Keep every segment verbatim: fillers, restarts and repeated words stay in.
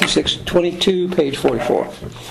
Matthew six twenty-two, page forty-four.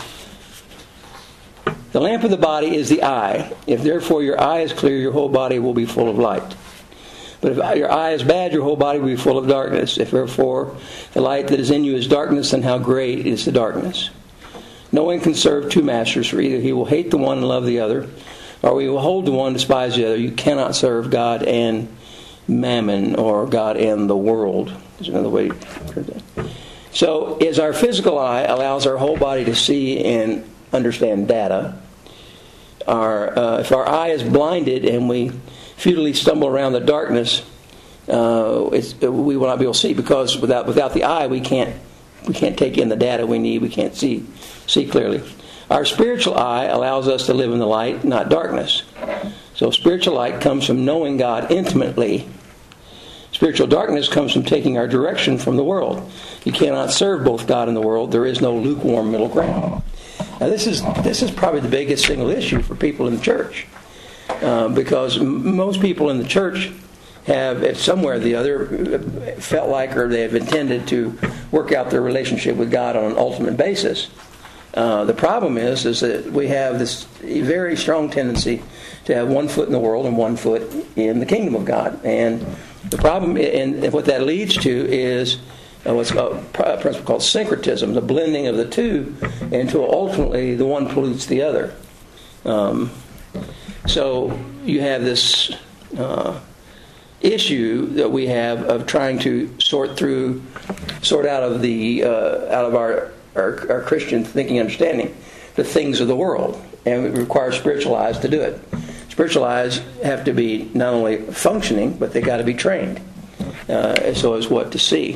The lamp of the body is the eye. If therefore your eye is clear, your whole body will be full of light. But if your eye is bad, your whole body will be full of darkness. If therefore the light that is in you is darkness, then how great is the darkness? No one can serve two masters, for either he will hate the one and love the other, or he will hold the one and despise the other. You cannot serve God and mammon, or God and the world. There's another way to put that. So, as our physical eye allows our whole body to see and understand data, our uh, if our eye is blinded and we futilely stumble around the darkness, uh, it's, we will not be able to see, because without without the eye we can't we can't take in the data we need. We can't see see clearly. Our spiritual eye allows us to live in the light, not darkness. So spiritual light comes from knowing God intimately. Spiritual darkness comes from taking our direction from the world. You cannot serve both God and the world. There is no lukewarm middle ground. Now this is this is probably the biggest single issue for people in the church, uh, because m- most people in the church have, at somewhere or the other, felt like, or they have intended to work out their relationship with God on an ultimate basis. Uh, the problem is, is that we have this very strong tendency to have one foot in the world and one foot in the kingdom of God. And the problem, and what that leads to, is uh, what's called, a principle called syncretism, the blending of the two, until ultimately the one pollutes the other. Um, so you have this uh, issue that we have of trying to sort through, sort out of the uh, out of our. Our, our Christian thinking understanding, the things of the world. And it requires spiritual eyes to do it. Spiritual eyes have to be not only functioning, but they got to be trained uh, so as what to see.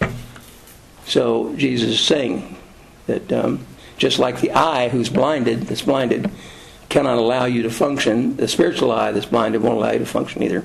So Jesus is saying that um, just like the eye who's blinded, that's blinded, cannot allow you to function, the spiritual eye that's blinded won't allow you to function either.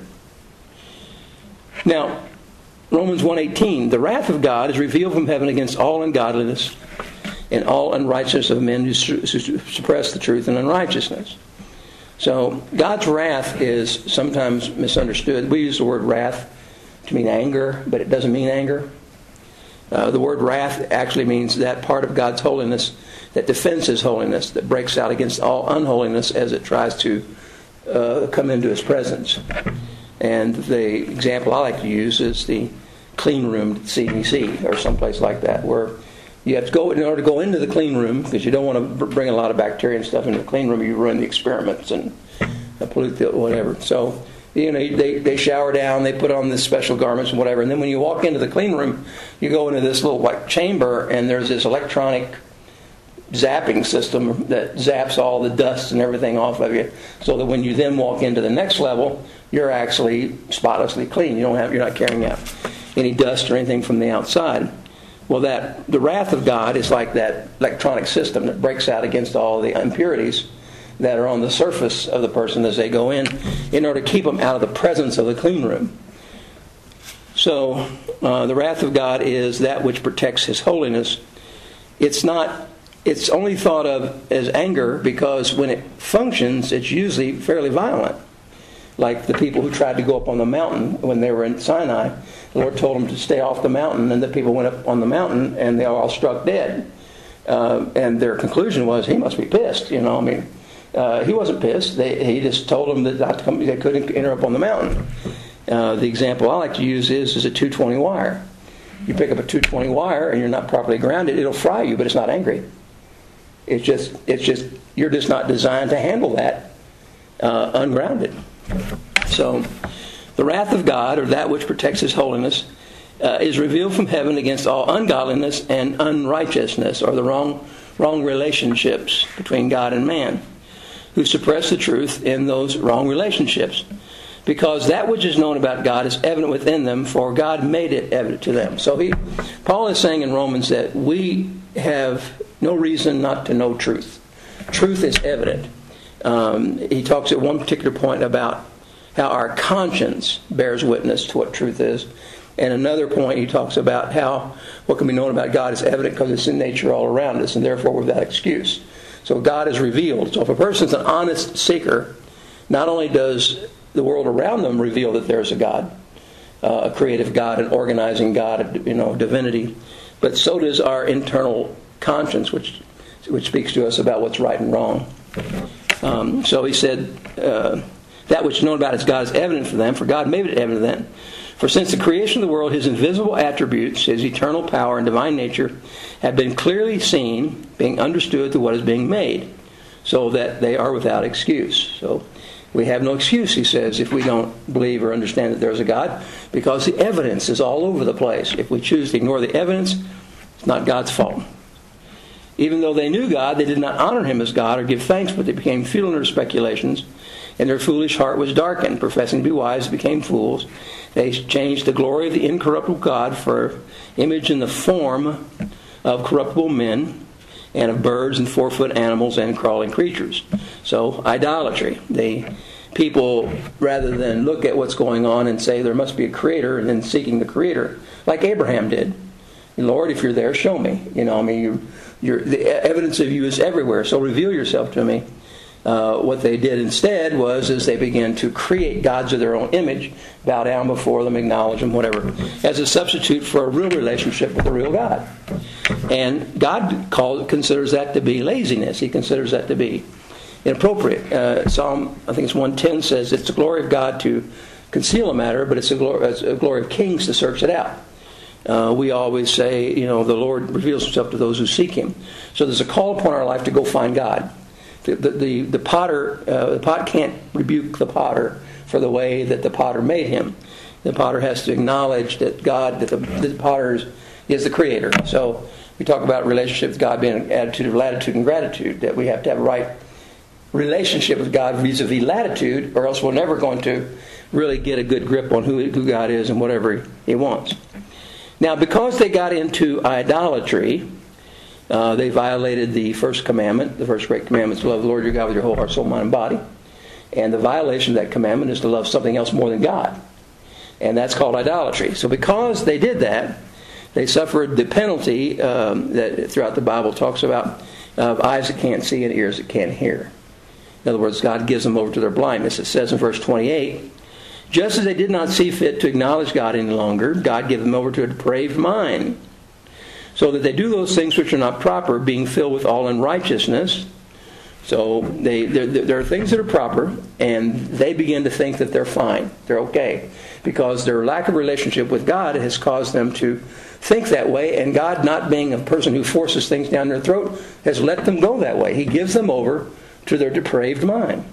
Now, Romans one eighteen, the wrath of God is revealed from heaven against all ungodliness and all unrighteousness of men who su- su- suppress the truth in unrighteousness. So God's wrath is sometimes misunderstood. We use the word wrath to mean anger, but it doesn't mean anger. Uh, the word wrath actually means that part of God's holiness that defends His holiness, that breaks out against all unholiness as it tries to uh, come into His presence. And the example I like to use is the clean room at C D C or someplace like that, where you have to go in order to go into the clean room, because you don't want to bring a lot of bacteria and stuff into the clean room. You ruin the experiments and pollute the whatever. So, you know, they, they shower down, they put on this special garments and whatever, and then when you walk into the clean room, you go into this little like chamber, and there's this electronic zapping system that zaps all the dust and everything off of you, so that when you then walk into the next level, you're actually spotlessly clean. You don't have, you're not carrying out any dust or anything from the outside. Well, that the wrath of God is like that electronic system that breaks out against all the impurities that are on the surface of the person as they go in, in order to keep them out of the presence of the clean room. So, uh, the wrath of God is that which protects His holiness. It's not. It's only thought of as anger because when it functions, it's usually fairly violent. Like the people who tried to go up on the mountain when they were in Sinai, the Lord told them to stay off the mountain, and the people went up on the mountain and they all struck dead. Uh, and their conclusion was, he must be pissed. You know, I mean, uh, he wasn't pissed. They, he just told them that not to come, they couldn't enter up on the mountain. Uh, the example I like to use is is a two twenty wire. You pick up a two twenty wire and you're not properly grounded, it'll fry you, but it's not angry. It's just, it's just, you're just not designed to handle that uh, ungrounded. So, the wrath of God, or that which protects His holiness, uh, is revealed from heaven against all ungodliness and unrighteousness, or the wrong wrong relationships between God and man, who suppress the truth in those wrong relationships. Because that which is known about God is evident within them, for God made it evident to them. So he, Paul is saying in Romans that we have no reason not to know truth. Truth is evident. Um, he talks at one particular point about how our conscience bears witness to what truth is. And another point he talks about how what can be known about God is evident because it's in nature all around us, and therefore without excuse. So God is revealed. So if a person's an honest seeker, not only does the world around them reveal that there's a God, uh, a creative God, an organizing God, you know, divinity, but so does our internal conscience, which which speaks to us about what's right and wrong. Um, so he said, uh, that which is known about as God is evident for them, for God made it evident then. For since the creation of the world, his invisible attributes, his eternal power and divine nature, have been clearly seen, being understood through what is being made, so that they are without excuse. So we have no excuse, he says, if we don't believe or understand that there's a God, because the evidence is all over the place. If we choose to ignore the evidence, it's not God's fault. Even though they knew God, they did not honor him as God or give thanks, but they became futile in their speculations, and their foolish heart was darkened. Professing to be wise, they became fools. They changed the glory of the incorruptible God for image in the form of corruptible men, and of birds and four-foot animals and crawling creatures. So, idolatry. They, people, rather than look at what's going on and say there must be a creator, and then seeking the creator, like Abraham did. Lord, if you're there, show me. You know, I mean, you, you're, the evidence of you is everywhere, so reveal yourself to me. Uh, what they did instead was is they began to create gods of their own image, bow down before them, acknowledge them, whatever, as a substitute for a real relationship with the real God. And God called, considers that to be laziness. He considers that to be inappropriate. Uh, Psalm, I think it's one ten says, it's the glory of God to conceal a matter, but it's the glory, it's the glory of kings to search it out. Uh, we always say, you know, the Lord reveals himself to those who seek him. So there's a call upon our life to go find God. The, the, the, the potter, uh, the pot can't rebuke the potter for the way that the potter made him. The potter has to acknowledge that God, that the, the potter is, is the creator. So we talk about relationship with God being an attitude of latitude and gratitude, that we have to have a right relationship with God vis-a-vis latitude, or else we're never going to really get a good grip on who, who God is and whatever he wants. Now, because they got into idolatry, uh, they violated the first commandment. The first great commandment is to love the Lord your God with your whole heart, soul, mind, and body. And the violation of that commandment is to love something else more than God. And that's called idolatry. So because they did that, they suffered the penalty um, that throughout the Bible talks about of eyes that can't see and ears that can't hear. In other words, God gives them over to their blindness. It says in verse twenty-eight, just as they did not see fit to acknowledge God any longer, God gave them over to a depraved mind, so that they do those things which are not proper, being filled with all unrighteousness. So they, there, there are things that are proper, and they begin to think that they're fine, they're okay, because their lack of relationship with God has caused them to think that way, and God, not being a person who forces things down their throat, has let them go that way. He gives them over to their depraved mind.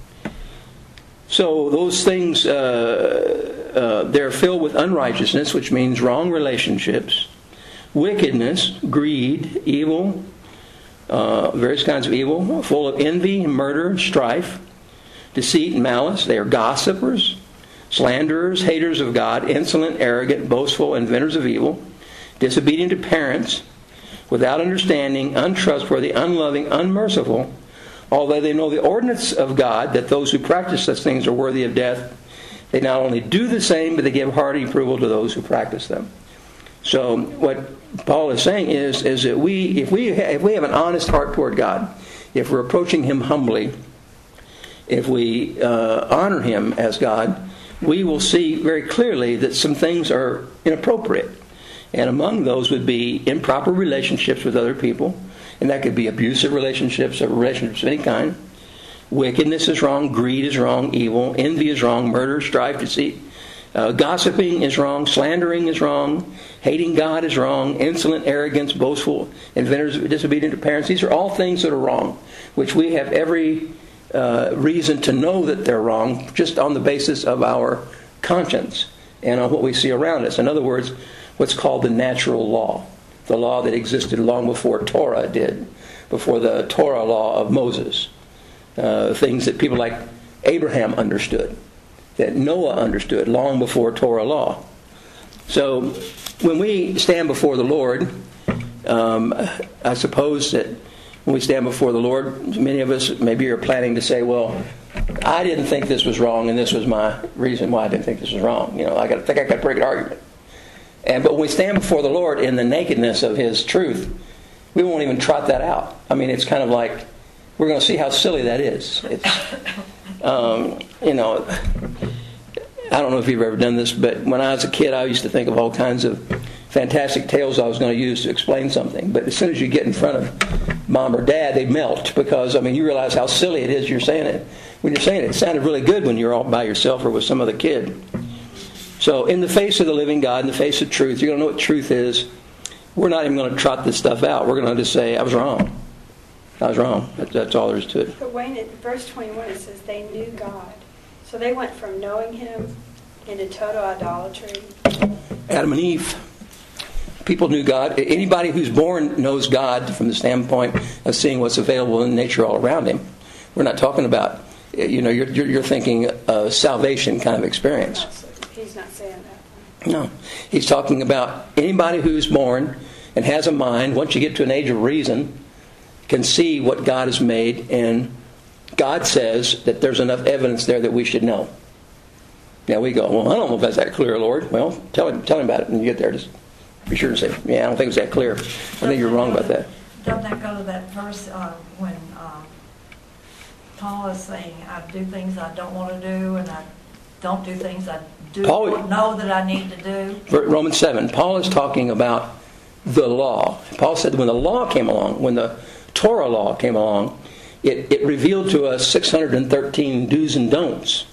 So those things, uh, uh, they're filled with unrighteousness, which means wrong relationships, wickedness, greed, evil, uh, various kinds of evil, full of envy, murder, strife, deceit, and malice. They are gossipers, slanderers, haters of God, insolent, arrogant, boastful, inventors of evil, disobedient to parents, without understanding, untrustworthy, unloving, unmerciful. Although they know the ordinance of God, that those who practice such things are worthy of death, they not only do the same, but they give hearty approval to those who practice them. So what Paul is saying is, is that we, if we, if we have an honest heart toward God, if we're approaching him humbly, if we uh, honor him as God, we will see very clearly that some things are inappropriate. And among those would be improper relationships with other people. And that could be abusive relationships or relationships of any kind. Wickedness is wrong. Greed is wrong. Evil. Envy is wrong. Murder, strife, deceit. Uh, gossiping is wrong. Slandering is wrong. Hating God is wrong. Insolent, arrogance, boastful, inventors, disobedient to parents. These are all things that are wrong, which we have every uh, reason to know that they're wrong just on the basis of our conscience and on what we see around us. In other words, what's called the natural law. The law that existed long before Torah did, before the Torah law of Moses. Uh, things that people like Abraham understood, that Noah understood long before Torah law. So when we stand before the Lord, um, I suppose that when we stand before the Lord, many of us maybe are planning to say, well, I didn't think this was wrong, and this was my reason why I didn't think this was wrong. You know, I got, I think I got a pretty good argument. And but when we stand before the Lord in the nakedness of his truth, we won't even trot that out. I mean, it's kind of like, we're going to see how silly that is. It's, um, you know, I don't know if you've ever done this, but when I was a kid, I used to think of all kinds of fantastic tales I was going to use to explain something. But as soon as you get in front of mom or dad, they melt because, I mean, you realize how silly it is you're saying it. When you're saying it, it sounded really good when you're all by yourself or with some other kid. So in the face of the living God, in the face of truth, you're going to know what truth is. We're not even going to trot this stuff out. We're going to just say, I was wrong. I was wrong. That, that's all there is to it. But Wayne, in verse twenty-one, it says they knew God. So they went from knowing Him into total idolatry. Adam and Eve. People knew God. Anybody who's born knows God from the standpoint of seeing what's available in nature all around him. We're not talking about, you know, you're, you're, you're thinking a salvation kind of experience. He's not saying that. No. He's talking about anybody who's born and has a mind, once you get to an age of reason, can see what God has made, and God says that there's enough evidence there that we should know. Now we go, well, I don't know if that's that clear, Lord. Well, tell him, tell him about it when you get there. Just be sure to say, yeah, I don't think it's that clear. I think you're wrong about that. Doesn't that go to that verse uh, when uh, Paul is saying, I do things I don't want to do, and I don't do things I do Paul, know that I need to do? Romans seven, Paul is talking about the law. Paul said that when the law came along, when the Torah law came along, it, it revealed to us six hundred thirteen do's and don'ts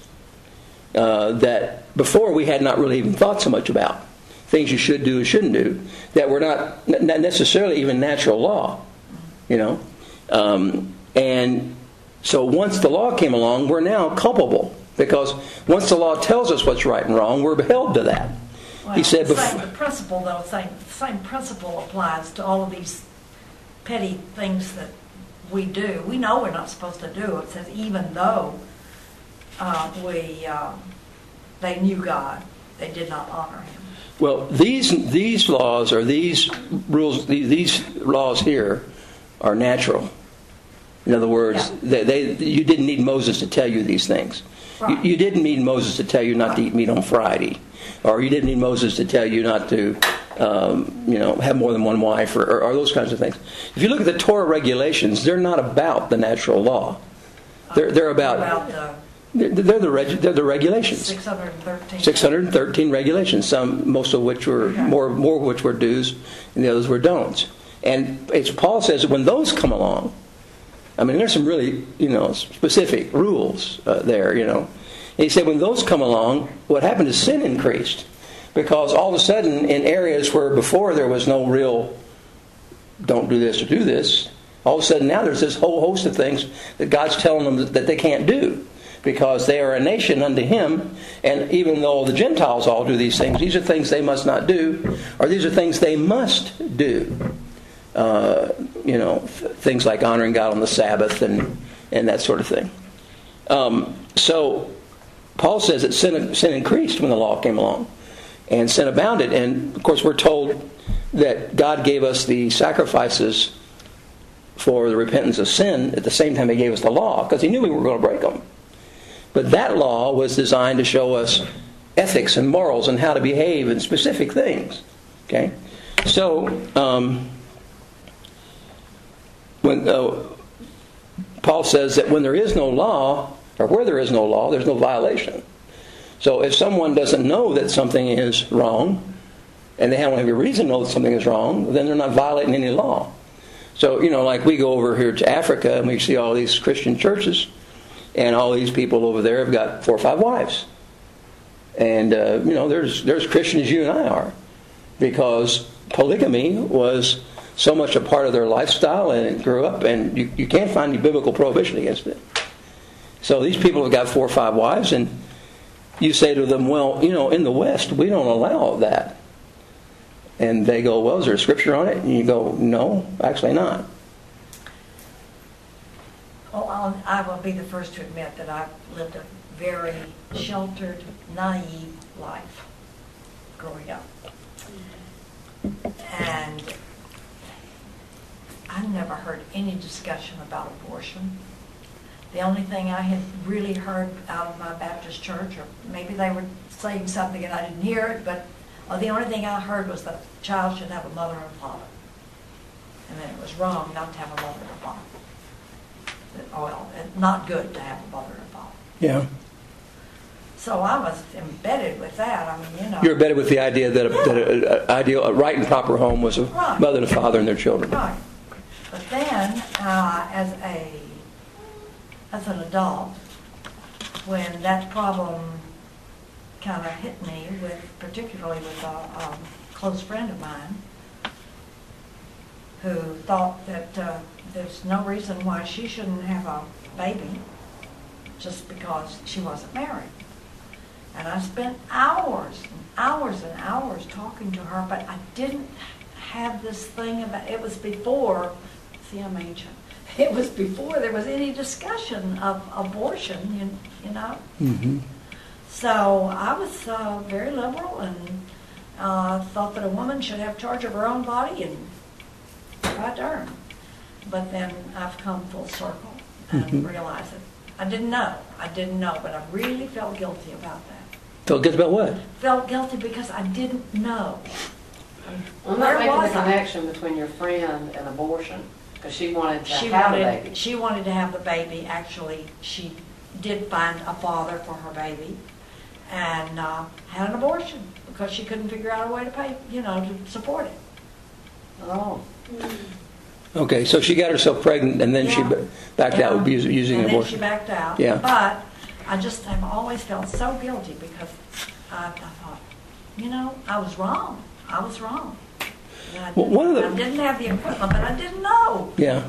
uh, that before we had not really even thought so much about. Things you should do and shouldn't do, that were not, not necessarily even natural law, you know. Um, and so once the law came along, we're now culpable, because once the law tells us what's right and wrong, we're held to that. Well, he said, the before, same the principle though, same same principle applies to all of these petty things that we do. We know we're not supposed to do. It says even though uh, we uh, they knew God, they did not honor Him. Well, these these laws or these rules, these, these laws here are natural. In other words, yeah. they, they you didn't need Moses to tell you these things. Right. You, you didn't need Moses to tell you not right. to eat meat on Friday, or you didn't need Moses to tell you not to, um, you know, have more than one wife, or, or, or those kinds of things. If you look at the Torah regulations, they're not about the natural law. They're they're about. about the They're, they're the reg, they're the regulations. six hundred thirteen six hundred thirteen regulations. Some, most of which were okay. more, more of which were do's, and the others were don'ts. And it's, Paul says that when those come along, I mean, there's some really, you know, specific rules uh, there. You know, and he said when those come along, what happened is sin increased, because all of a sudden in areas where before there was no real, don't do this or do this, all of a sudden now there's this whole host of things that God's telling them that, that they can't do, because they are a nation unto Him, and even though the Gentiles all do these things, these are things they must not do, or these are things they must do. Uh, you know, th- things like honoring God on the Sabbath and, and that sort of thing. Um, so, Paul says that sin, sin increased when the law came along, and sin abounded. And, of course, we're told that God gave us the sacrifices for the repentance of sin at the same time He gave us the law, because He knew we were going to break them. But that law was designed to show us ethics and morals and how to behave in specific things. Okay, so um, when uh, Paul says that when there is no law, or where there is no law, there's no violation. So if someone doesn't know that something is wrong, and they don't have a reason to know that something is wrong, then they're not violating any law. So, you know, like we go over here to Africa and we see all these Christian churches, and all these people over there have got four or five wives. And, uh, you know, there's there's Christians as you and I are. Because polygamy was so much a part of their lifestyle, and it grew up, and you, you can't find any biblical prohibition against it. So these people have got four or five wives, and you say to them, well, you know, in the West, we don't allow that. And they go, well, is there a scripture on it? And you go, no, actually not. Well, I'll, I will be the first to admit that I've lived a very sheltered, naive life growing up. And I never heard any discussion about abortion. The only thing I had really heard out of my Baptist church, or maybe they were saying something and I didn't hear it, but well, the only thing I heard was that a child should have a mother and father. And then it was wrong not to have a mother and a father. Well, not good to have a mother and father. Yeah. So I was embedded with that. I mean, you know. You're embedded with the idea that a, that a, a ideal, a right and proper home was a Right. mother and a father and their children. Right. But then, uh, as a as an adult, when that problem kind of hit me, with particularly with a, a close friend of mine, who thought that uh, there's no reason why she shouldn't have a baby just because she wasn't married. And I spent hours and hours and hours talking to her, but I didn't have this thing about, it was before, see, I'm ancient. It was before there was any discussion of abortion, you, you know. Mm-hmm. So I was uh, very liberal and uh, thought that a woman should have charge of her own body, and by darn. But then I've come full circle and Mm-hmm. realized that I didn't know. I didn't know, but I really felt guilty about that. Felt good about what? Felt guilty because I didn't know. I'm Where not making was the I? connection between your friend and abortion, because she wanted to She have a wanted, baby. she wanted to have the baby. Actually, she did find a father for her baby and uh, had an abortion because she couldn't figure out a way to pay, you know, to support it. Oh, Okay, so she got herself pregnant and then she Yeah. ba- backed out Yeah. with us- using and an then she abortion. backed out. Yeah. But I just have always felt so guilty because I, I thought, you know, I was wrong. I was wrong. And I, Well, didn't, one of the- I didn't have the equipment, but I didn't know. Yeah.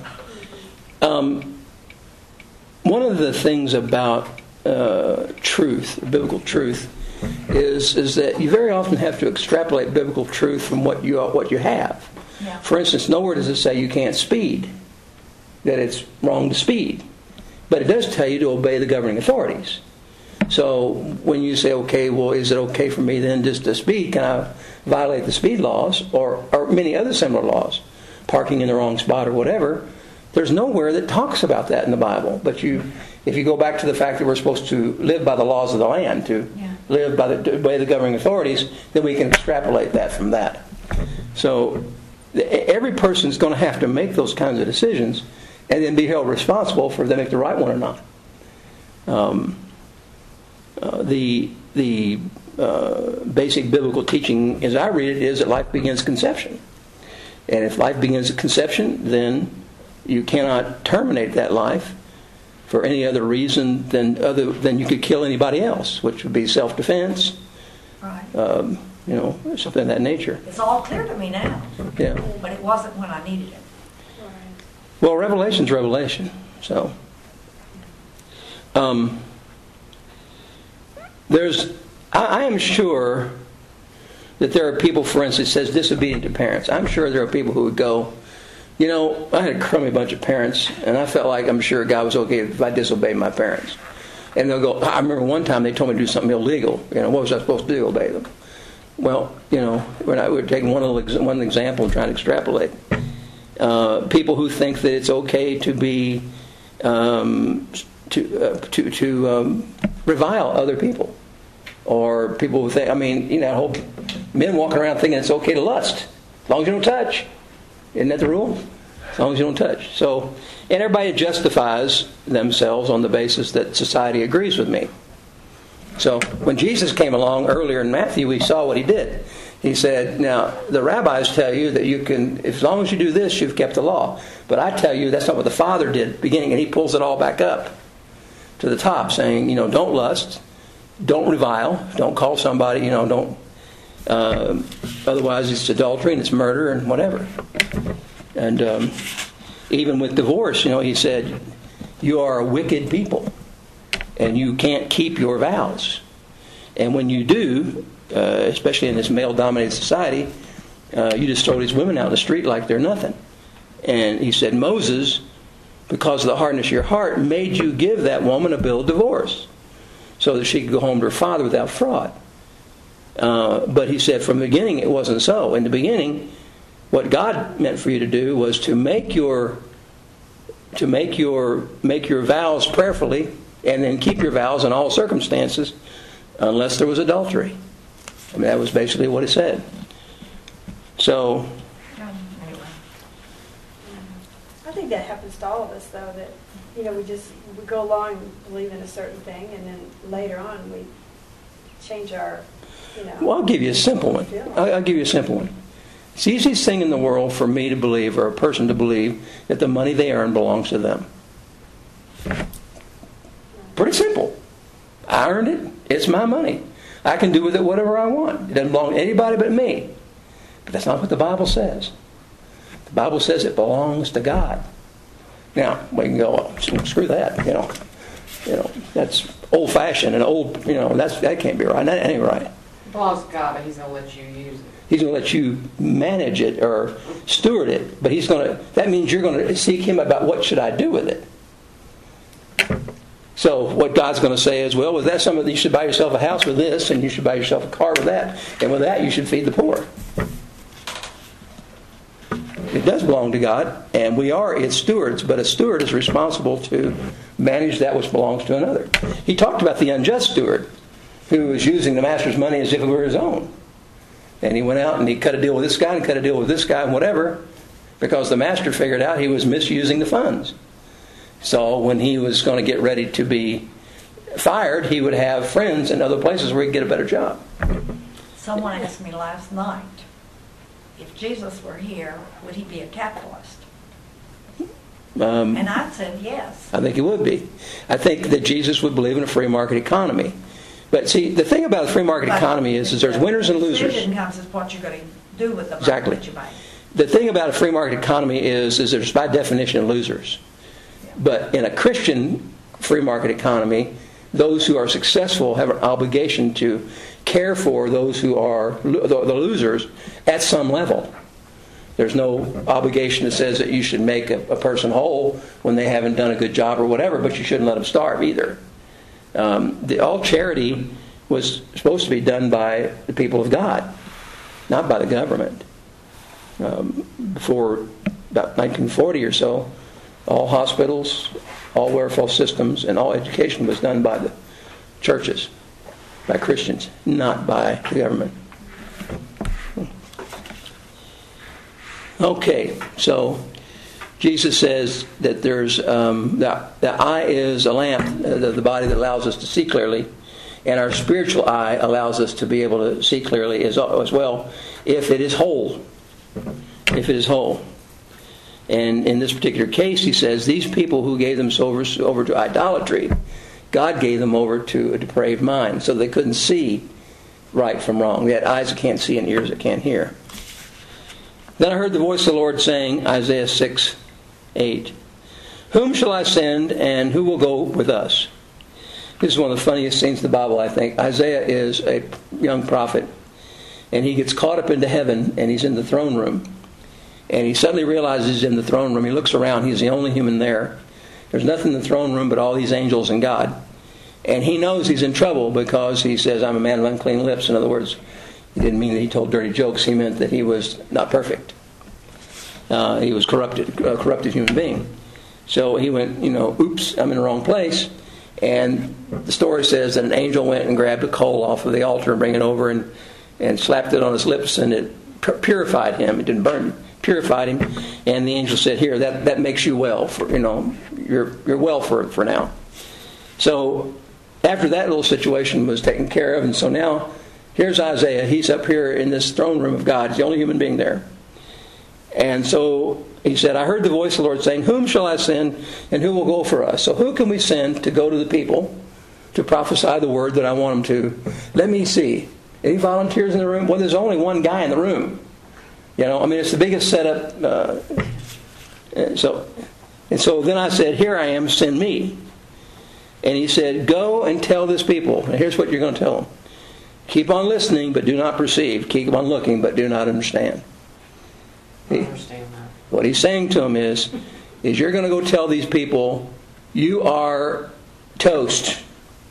Um, one of the things about uh, truth, biblical truth, is is that you very often have to extrapolate biblical truth from what you what you have. Yeah. For instance, nowhere does it say you can't speed, that it's wrong to speed. But it does tell you to obey the governing authorities. So when you say, okay, well, is it okay for me then just to speed? Can I violate the speed laws or, or many other similar laws? Parking in the wrong spot or whatever. There's nowhere that talks about that in the Bible. But you, if you go back to the fact that we're supposed to live by the laws of the land, to Yeah. live by the, to obey the governing authorities, then we can extrapolate that from that. So every person is going to have to make those kinds of decisions and then be held responsible for if they make the right one or not. Um, uh, the the uh, basic biblical teaching, as I read it, is that life begins conception. And if life begins at conception, then you cannot terminate that life for any other reason than other than you could kill anybody else, which would be self-defense, Right. um, you know, something of that nature. It's all clear to me now, Yeah. but it wasn't when I needed it. Right. Well, Revelation's Revelation. So, um, there's, I, I am sure that there are people, for instance, it says disobedient to parents. I'm sure there are people who would go, you know, I had a crummy bunch of parents, and I felt like I'm sure God was okay if I disobeyed my parents. And they'll go, I remember one time they told me to do something illegal. You know, what was I supposed to do? Obey them. Well, you know, when I we're taking one little one example and trying to extrapolate. Uh, people who think that it's okay to be um, to uh, to to um, revile other people, or people who think, I mean, you know, whole men walking around thinking it's okay to lust as long as you don't touch. Isn't that the rule? As long as you don't touch. So, and everybody justifies themselves on the basis that society agrees with me. So when Jesus came along earlier in Matthew, we saw what he did. He said, now, the rabbis tell you that you can, as long as you do this, you've kept the law. But I tell you, that's not what the Father did at the beginning. And he pulls it all back up to the top, saying, you know, don't lust, don't revile, don't call somebody, you know, don't, uh, otherwise it's adultery and it's murder and whatever. And um, even with divorce, you know, he said, you are a wicked people. And you can't keep your vows. And when you do, uh, especially in this male-dominated society, uh, you just throw these women out in the street like they're nothing. And he said, Moses, because of the hardness of your heart, made you give that woman a bill of divorce so that she could go home to her father without fraud. Uh, but he said from the beginning it wasn't so. In the beginning, what God meant for you to do was to make your to make your make your vows prayerfully, and then keep your vows in all circumstances, unless there was adultery. I mean, that was basically what it said. So, Anyway. I think that happens to all of us, though, that, you know, we just, we go along believing a certain thing, and then later on we change our, you know. Well, I'll give you a simple one. I'll, I'll give you a simple one. It's the easiest thing in the world for me to believe, or a person to believe, that the money they earn belongs to them. Pretty simple. I earned it. It's my money. I can do with it whatever I want. It doesn't belong to anybody but me. But that's not what the Bible says. The Bible says it belongs to God. Now, we can go, oh, screw that, you know. You know, that's old-fashioned and old, you know, that's that can't be right. That ain't right. It belongs to God, but He's going to let you use it. He's going to let you manage it or steward it. But He's going to, that means you're going to seek Him about what should I do with it. So what God's going to say is, well, with that, something you should buy yourself a house with this, and you should buy yourself a car with that, and with that you should feed the poor. It does belong to God, and we are its stewards, but a steward is responsible to manage that which belongs to another. He talked about the unjust steward who was using the master's money as if it were his own. And he went out and he cut a deal with this guy and cut a deal with this guy and whatever, because the master figured out he was misusing the funds. So when he was going to get ready to be fired, he would have friends in other places where he could get a better job. Someone asked me last night, if Jesus were here, would he be a capitalist? Um, And I said yes. I think he would be. I think that Jesus would believe in a free market economy. But see, the thing about the free market But economy is, is there's winners and The losers. decision comes is what you're going to do with the money Exactly. that you make. The thing about a free market economy is, is there's by definition losers. But in a Christian free market economy, those who are successful have an obligation to care for those who are lo- the losers at some level. There's no obligation that says that you should make a, a person whole when they haven't done a good job or whatever, but you shouldn't let them starve either. Um, the, all charity was supposed to be done by the people of God, not by the government. Um, before about nineteen forty or so, all hospitals, all welfare systems, and all education was done by the churches, by Christians, not by the government. Okay, so Jesus says that there's um, the, the eye is a lamp, uh, the, the body that allows us to see clearly, and our spiritual eye allows us to be able to see clearly as, as well if it is whole. If it is whole. And in this particular case, he says, these people who gave themselves over, over to idolatry, God gave them over to a depraved mind, so they couldn't see right from wrong. They had eyes that can't see and ears that can't hear. Then I heard the voice of the Lord saying, Isaiah six, eight, whom shall I send, and who will go with us? This is one of the funniest scenes in the Bible, I think. Isaiah is a young prophet, and he gets caught up into heaven, and he's in the throne room. And he suddenly realizes he's in the throne room. He looks around. He's the only human there. There's nothing in the throne room but all these angels and God. And he knows he's in trouble because he says, I'm a man of unclean lips. In other words, he didn't mean that he told dirty jokes. He meant that he was not perfect. Uh, he was corrupted, a corrupted human being. So he went, you know, oops, I'm in the wrong place. And the story says that an angel went and grabbed a coal off of the altar and bring it over and, and slapped it on his lips, and it purified him. It didn't burn him. Purified him, and the angel said, "Here, that, that makes you well. For you know, you're you're well for for now." So after that little situation was taken care of, and so now here's Isaiah. He's up here in this throne room of God. He's the only human being there. And so he said, "I heard the voice of the Lord saying, whom shall I send, and who will go for us?" So who can we send to go to the people to prophesy the word that I want them to? Let me see. Any volunteers in the room? Well, there's only one guy in the room. You know, I mean, it's the biggest setup. Uh, and so, and so then I said, here I am, send me. And he said, go and tell this people. And here's what you're going to tell them. Keep on listening, but do not perceive. Keep on looking, but do not understand. I understand that. What he's saying to them is, is you're going to go tell these people, you are toast.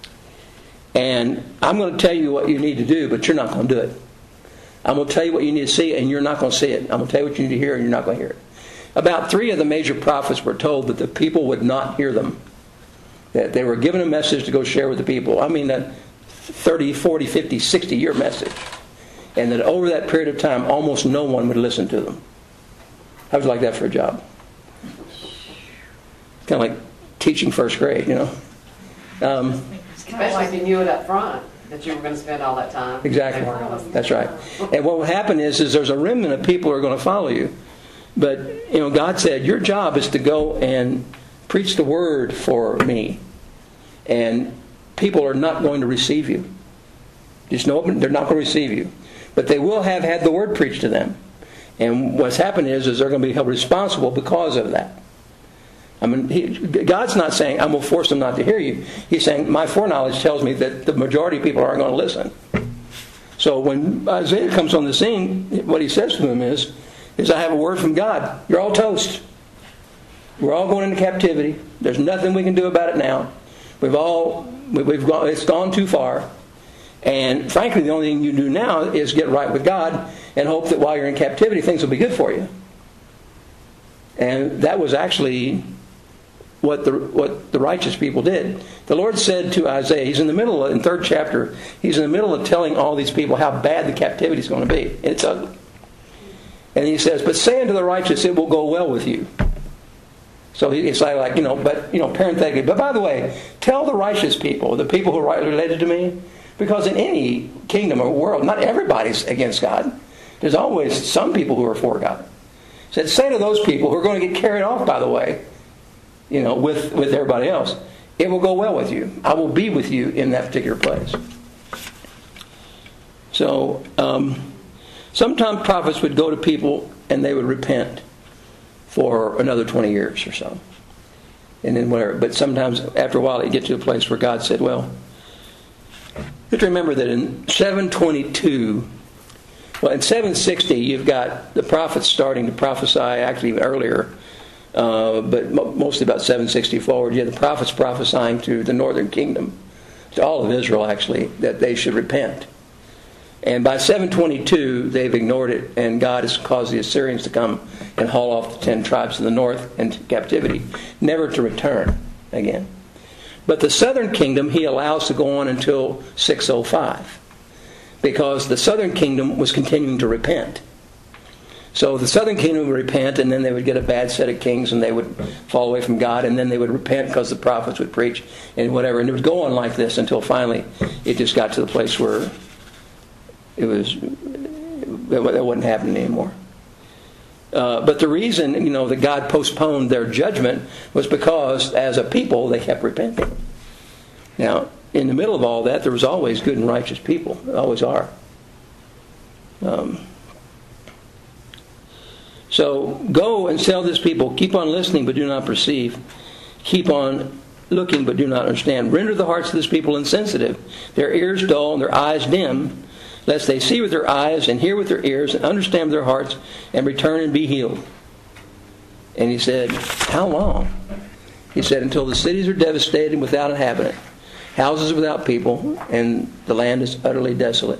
And I'm going to tell you what you need to do, but you're not going to do it. I'm going to tell you what you need to see, and you're not going to see it. I'm going to tell you what you need to hear, and you're not going to hear it. About three of the major prophets were told that the people would not hear them. That they were given a message to go share with the people. I mean, a thirty, forty, fifty, sixty year message. And that over that period of time, almost no one would listen to them. I was like that for a job. Kind of like teaching first grade, you know. Um, Especially if you knew it up front. That you were going to spend all that time. Exactly. They weren't gonna- That's right. And what will happen is, is there's a remnant of people who are going to follow you. But, you know, God said, your job is to go and preach the word for me. And people are not going to receive you. Just know they're not going to receive you. But they will have had the word preached to them. And what's happened is, is they're going to be held responsible because of that. I mean, he, God's not saying, I'm going to force them not to hear you. He's saying, my foreknowledge tells me that the majority of people aren't going to listen. So when Isaiah comes on the scene, what he says to them is, is I have a word from God. You're all toast. We're all going into captivity. There's nothing we can do about it now. We've all, we've gone, it's gone too far. And frankly, the only thing you do now is get right with God and hope that while you're in captivity, things will be good for you. And that was actually what the what the righteous people did. The Lord said to Isaiah, he's in the middle, of, in third chapter, he's in the middle of telling all these people how bad the captivity is going to be. It's ugly. And he says, but say unto the righteous, it will go well with you. So it's like, you know, but, you know, parenthetically, but by the way, tell the righteous people, the people who are rightly related to me, because in any kingdom or world, not everybody's against God. There's always some people who are for God. So say to those people who are going to get carried off, by the way, you know, with, with everybody else, it will go well with you. I will be with you in that particular place. So, um, sometimes prophets would go to people and they would repent for another twenty years or so. And then whatever. But sometimes after a while they get to a place where God said, well, you have to remember that in seven twenty-two, well, in seven sixty, you've got the prophets starting to prophesy, actually even earlier, uh, but mo- mostly about seven sixty forward. You have the prophets prophesying to the northern kingdom, to all of Israel actually, that they should repent. And by seven twenty-two, they've ignored it, and God has caused the Assyrians to come and haul off the ten tribes to the north into captivity, never to return again. But the southern kingdom he allows to go on until six oh five, because the southern kingdom was continuing to repent. So the southern kingdom would repent, and then they would get a bad set of kings, and they would fall away from God, and then they would repent because the prophets would preach, and whatever. And it would go on like this until finally it just got to the place where it was it wasn't happening anymore. Uh, but the reason, you know, that God postponed their judgment was because, as a people, they kept repenting. Now, in the middle of all that, there was always good and righteous people. There always are. Um, so, go and tell this people, keep on listening but do not perceive. Keep on looking but do not understand. Render the hearts of this people insensitive, their ears dull and their eyes dim, lest they see with their eyes and hear with their ears and understand with their hearts and return and be healed. And he said, how long? He said, until the cities are devastated without inhabitant, houses without people, and the land is utterly desolate.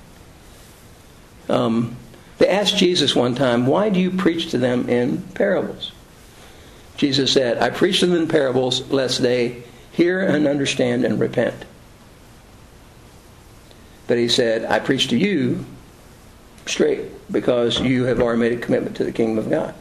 Um, they asked Jesus one time, why do you preach to them in parables? Jesus said, I preach to them in parables lest they hear and understand and repent. But he said, I preach to you straight because you have already made a commitment to the kingdom of God.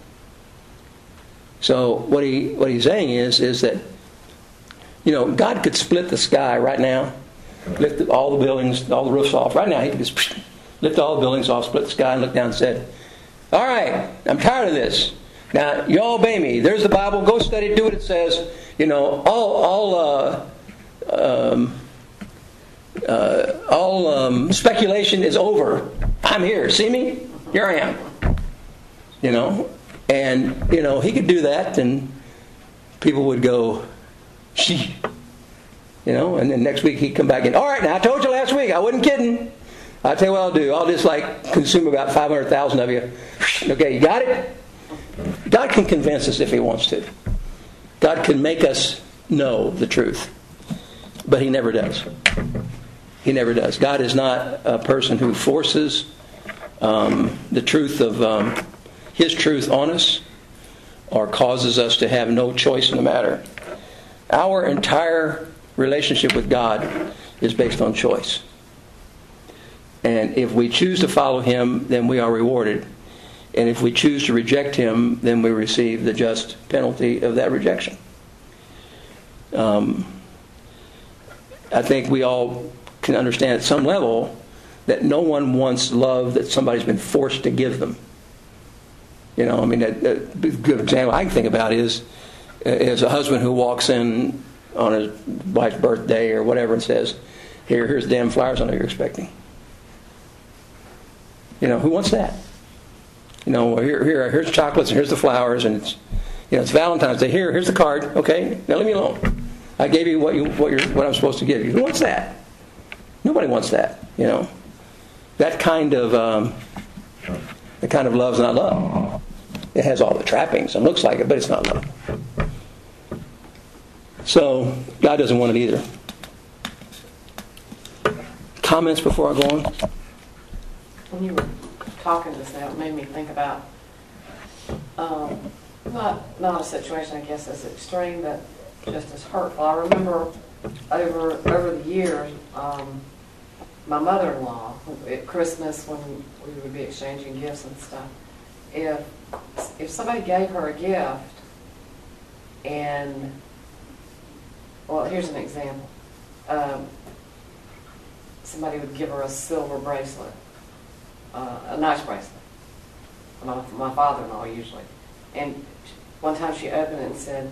So what he what he's saying is, is that, you know, God could split the sky right now, lift all the buildings, all the roofs off. Right now he could just lift all the buildings off, split the sky, and look down and said, all right, I'm tired of this. Now, you all obey me. There's the Bible. Go study it. Do what it says. You know, all, all, uh, um, uh, all um, speculation is over. I'm here. See me? Here I am. You know, and, you know, he could do that, and people would go, gee. You know, and then next week he'd come back in. All right, now, I told you last week. I wasn't kidding. I'll tell you what I'll do. I'll just, like, consume about five hundred thousand of you. Okay, you got it? God can convince us if he wants to. God can make us know the truth. But he never does. He never does. God is not a person who forces um, the truth of um, his truth on us or causes us to have no choice in the matter. Our entire relationship with God is based on choice. And if we choose to follow him, then we are rewarded. And if we choose to reject him, then we receive the just penalty of that rejection. Um, I think we all can understand at some level that no one wants love that somebody's been forced to give them. You know, I mean, a, a good example I can think about is is a husband who walks in on his wife's birthday or whatever and says, "Here, here's the damn flowers I know you're expecting." You know, who wants that? You know, here, here, here's chocolates and here's the flowers, and it's, you know, it's Valentine's Day. Here, here's the card. Okay, now leave me alone. I gave you what you what you're what I'm supposed to give you. Who wants that? Nobody wants that. You know, that kind of um, the kind of love's not love. It has all the trappings and looks like it, but it's not love. So God doesn't want it either. Comments before I go on? When you were talking just now, it made me think about um, not not a situation, I guess, as extreme, but just as hurtful. I remember over over the years, um, my mother-in-law at Christmas when we would be exchanging gifts and stuff. If if somebody gave her a gift, and well, here's an example. Um, somebody would give her a silver bracelet. Uh, a nice bracelet. My, my father-in-law usually. And one time she opened it and said,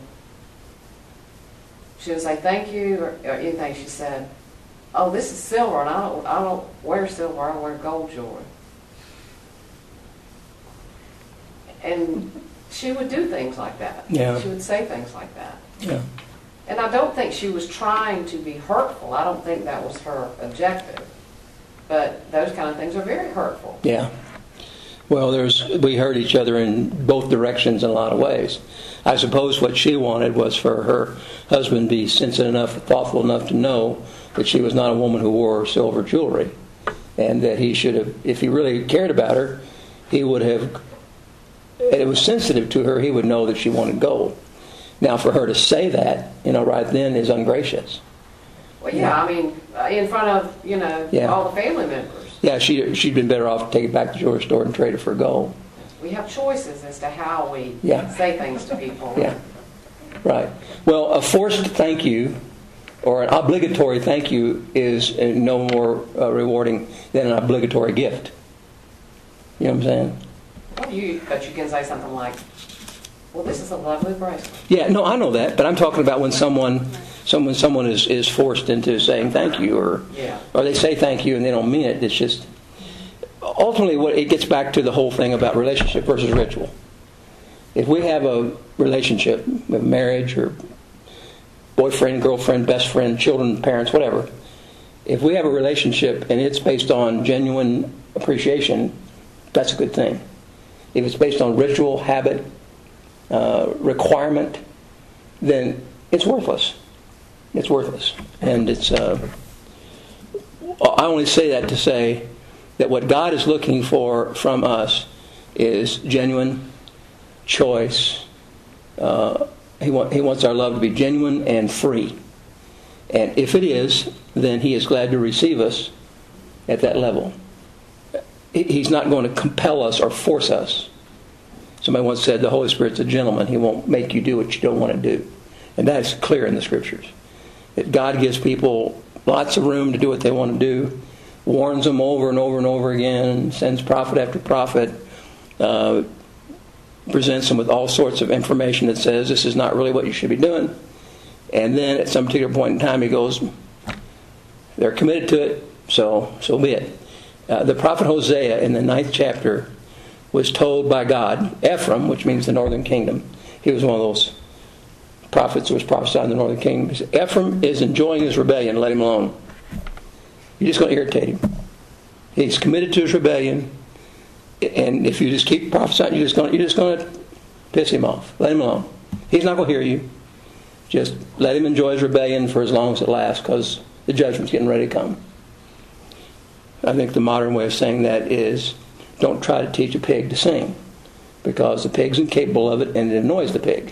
she would say thank you or, or anything. She said, "Oh, this is silver, and I don't, I don't wear silver. I wear gold jewelry." And she would do things like that. Yeah. She would say things like that. Yeah. And I don't think she was trying to be hurtful. I don't think that was her objective. But those kind of things are very hurtful. Yeah. Well, there's we hurt each other in both directions in a lot of ways. I suppose what she wanted was for her husband to be sensitive enough, thoughtful enough to know that she was not a woman who wore silver jewelry, and that he should have, if he really cared about her, he would have, and it was sensitive to her, he would know that she wanted gold. Now, for her to say that, you know, right then is ungracious. Well, yeah, I mean, uh, in front of, you know, Yeah. all the family members. Yeah, she, she'd been better off to take it back to the jewelry store and trade it for gold. We have choices as to how we Yeah. say things to people. Yeah, right. Well, a forced thank you or an obligatory thank you is uh, no more uh, rewarding than an obligatory gift. You know what I'm saying? Well, you, but you can say something like, "Well, this is a lovely bracelet." Yeah, no, I know that, but I'm talking about when someone, someone, someone is, is forced into saying thank you, or Yeah. or they say thank you and they don't mean it. It's just ultimately what it gets back to the whole thing about relationship versus ritual. If we have a relationship, a marriage or boyfriend, girlfriend, best friend, children, parents, whatever, if we have a relationship and it's based on genuine appreciation, that's a good thing. If it's based on ritual, habit, uh, requirement, then it's worthless. It's worthless. And it's. Uh, I only say that to say that what God is looking for from us is genuine choice. Uh, he, want, he wants our love to be genuine and free. And if it is, then He is glad to receive us at that level. He's not going to compel us or force us. Somebody once said the Holy Spirit's a gentleman. He won't make you do what you don't want to do. And that's clear in the Scriptures. That God gives people lots of room to do what they want to do, warns them over and over and over again, sends prophet after prophet, uh, presents them with all sorts of information that says this is not really what you should be doing. And then at some particular point in time He goes, they're committed to it, so so be it. Uh, the prophet Hosea in the ninth chapter was told by God, Ephraim, which means the northern kingdom. He was one of those prophets who was prophesying in the northern kingdom. He said, Ephraim is enjoying his rebellion, let him alone. You're just going to irritate him. He's committed to his rebellion, and if you just keep prophesying, you're just going to, you're just going to piss him off. Let him alone. He's not going to hear you. Just let him enjoy his rebellion for as long as it lasts, because the judgment's getting ready to come. I think the modern way of saying that is, don't try to teach a pig to sing, because the pig's incapable of it and it annoys the pig.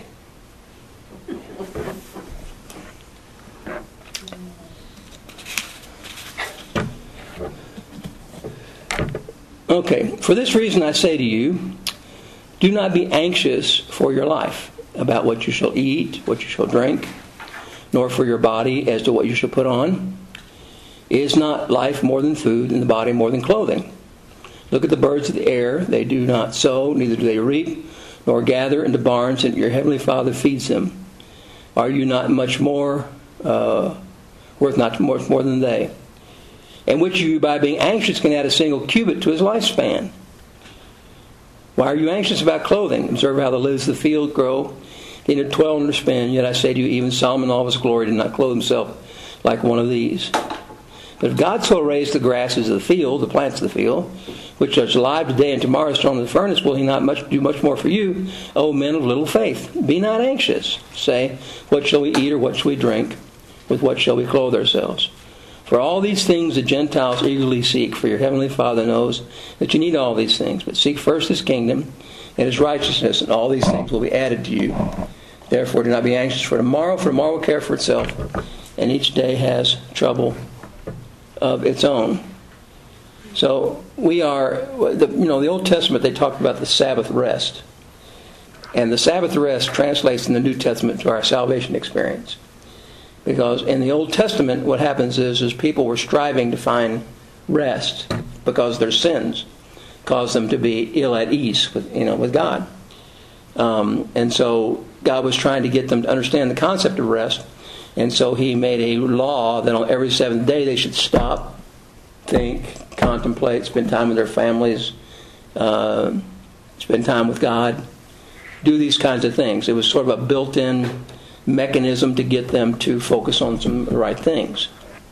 Okay, for this reason I say to you, do not be anxious for your life, about what you shall eat, what you shall drink, nor for your body as to what you shall put on. Is not life more than food, and the body more than clothing? Look at the birds of the air. They do not sow, neither do they reap, nor gather into barns, and your heavenly Father feeds them. Are you not much more uh, worth not more, more than they? And which of you, by being anxious, can add a single cubit to his lifespan? Why are you anxious about clothing? Observe how the lilies of the field grow. They neither toil nor spin. Yet I say to you, even Solomon in all his glory did not clothe himself like one of these. But if God so raised the grasses of the field, the plants of the field, which are alive today and tomorrow is thrown in the furnace, will he not much do much more for you, O men of little faith? Be not anxious. Say, what shall we eat, or what shall we drink? With what shall we clothe ourselves? For all these things the Gentiles eagerly seek, for your heavenly Father knows that you need all these things. But seek first his kingdom and his righteousness, and all these things will be added to you. Therefore do not be anxious for tomorrow, for tomorrow will care for itself, and each day has trouble of its own. So we are, the, you know, the Old Testament, they talked about the Sabbath rest. And the Sabbath rest translates in the New Testament to our salvation experience. Because in the Old Testament, what happens is, is people were striving to find rest because their sins caused them to be ill at ease with, you know, with God. Um, and so God was trying to get them to understand the concept of rest. And so he made a law that on every seventh day they should stop, think, contemplate, spend time with their families, uh, spend time with God, do these kinds of things. It was sort of a built-in mechanism to get them to focus on some right things.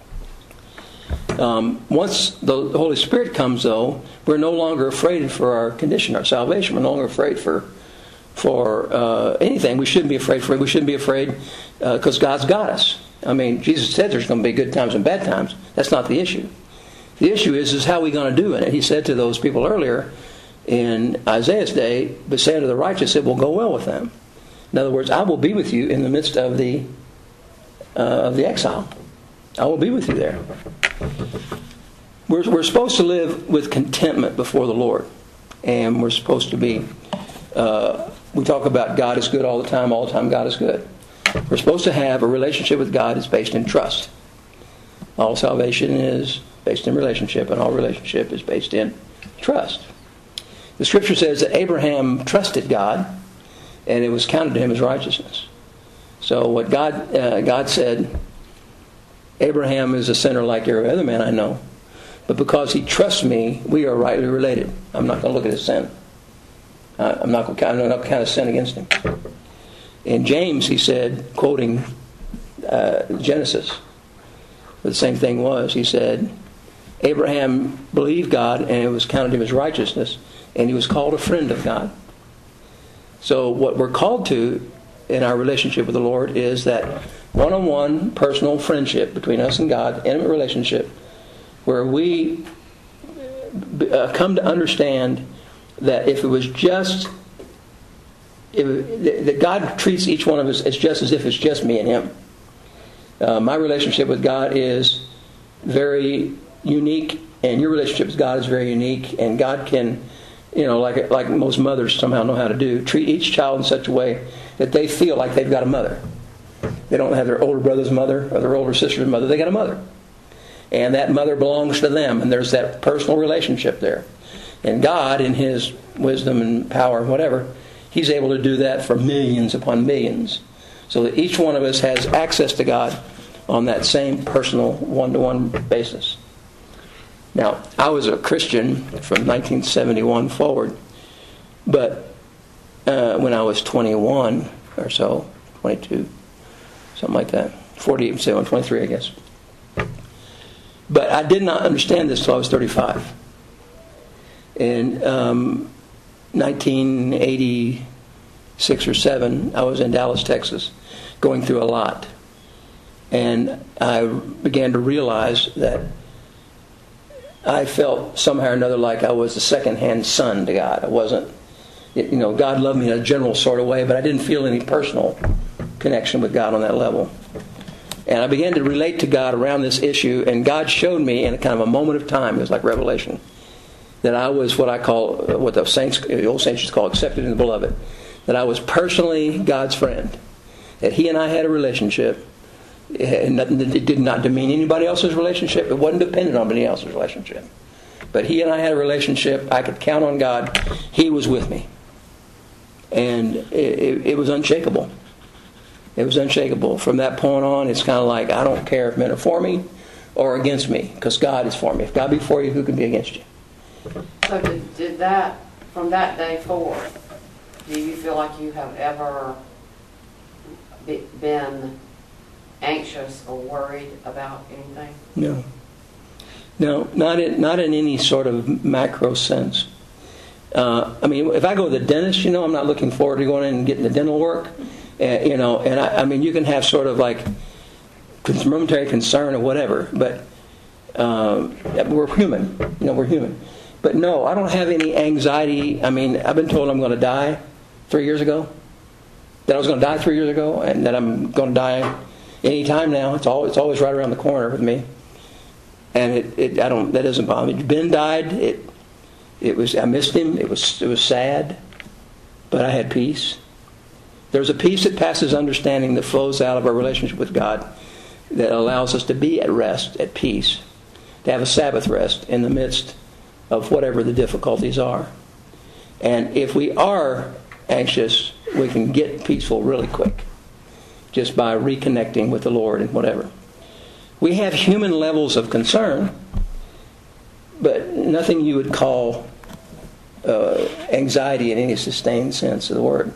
Um, once the Holy Spirit comes, though, we're no longer afraid for our condition, our salvation. We're no longer afraid for for uh, anything. We shouldn't be afraid for it. We shouldn't be afraid because uh, God's got us. I mean, Jesus said there's going to be good times and bad times. That's not the issue. The issue is, is how are we going to do it? And he said to those people earlier in Isaiah's day, but say unto the righteous, it will go well with them. In other words, I will be with you in the midst of the uh, of the exile. I will be with you there. We're, we're supposed to live with contentment before the Lord. And we're supposed to be, uh, we talk about God is good all the time, all the time God is good. We're supposed to have a relationship with God that's based in trust. All salvation is based in relationship, and all relationship is based in trust. The Scripture says that Abraham trusted God, and it was counted to him as righteousness. So what God uh, God said, Abraham is a sinner like every other man I know, but because he trusts me, we are rightly related. I'm not going to look at his sin. Uh, I'm not going to, I'm not going to count his sin against him. In James, he said, quoting uh, Genesis, but the same thing was, he said, Abraham believed God, and it was counted to him as righteousness, and he was called a friend of God. So what we're called to in our relationship with the Lord is that one-on-one personal friendship between us and God, intimate relationship, where we uh, come to understand that if it was just, if, that God treats each one of us as just as if it's just me and Him. Uh, my relationship with God is very unique, and your relationship with God is very unique, and God can, you know, like like most mothers somehow know how to do, treat each child in such a way that they feel like they've got a mother. They don't have their older brother's mother or their older sister's mother. They got a mother. And that mother belongs to them, and there's that personal relationship there. And God, in His wisdom and power and whatever, He's able to do that for millions upon millions. So that each one of us has access to God on that same personal one-to-one basis. Now, I was a Christian from nineteen seventy-one forward, but uh, when I was twenty-one or so, twenty-two, something like that, forty-eight, twenty-three, I guess. But I did not understand this until I was thirty-five. In um, nineteen eighty-six or seven, I was in Dallas, Texas, going through a lot. And I began to realize that I felt somehow or another like I was a second-hand son to God. I wasn't, you know, God loved me in a general sort of way, but I didn't feel any personal connection with God on that level. And I began to relate to God around this issue, and God showed me in a kind of a moment of time, it was like revelation, that I was what I call, what the saints, the old saints used to call accepted in the beloved, that I was personally God's friend, that He and I had a relationship, And it did not demean anybody else's relationship. It wasn't dependent on anybody else's relationship. But he and I had a relationship. I could count on God. He was with me. And it, it, it was unshakable. It was unshakable. From that point on, it's kind of like, I don't care if men are for me or against me, because God is for me. If God be for you, who can be against you? So did, did that, from that day forward, do you feel like you have ever be, been anxious or worried about anything? No. No, not in, not in any sort of macro sense. Uh, I mean, if I go to the dentist, you know, I'm not looking forward to going in and getting the dental work. Uh, you know, and I, I mean, you can have sort of like momentary concern or whatever, but uh, we're human. You know, we're human. But no, I don't have any anxiety. I mean, I've been told I'm going to die three years ago. That I was going to die three years ago, and that I'm going to die any time now. It's always, it's always right around the corner with me. And it, it, I don't. That doesn't bother me. Ben died. It, it was. I missed him. It was. It was sad, but I had peace. There's a peace that passes understanding that flows out of our relationship with God, that allows us to be at rest, at peace, to have a Sabbath rest in the midst of whatever the difficulties are. And if we are anxious, we can get peaceful really quick, just by reconnecting with the Lord and whatever. We have human levels of concern, but nothing you would call uh, anxiety in any sustained sense of the word.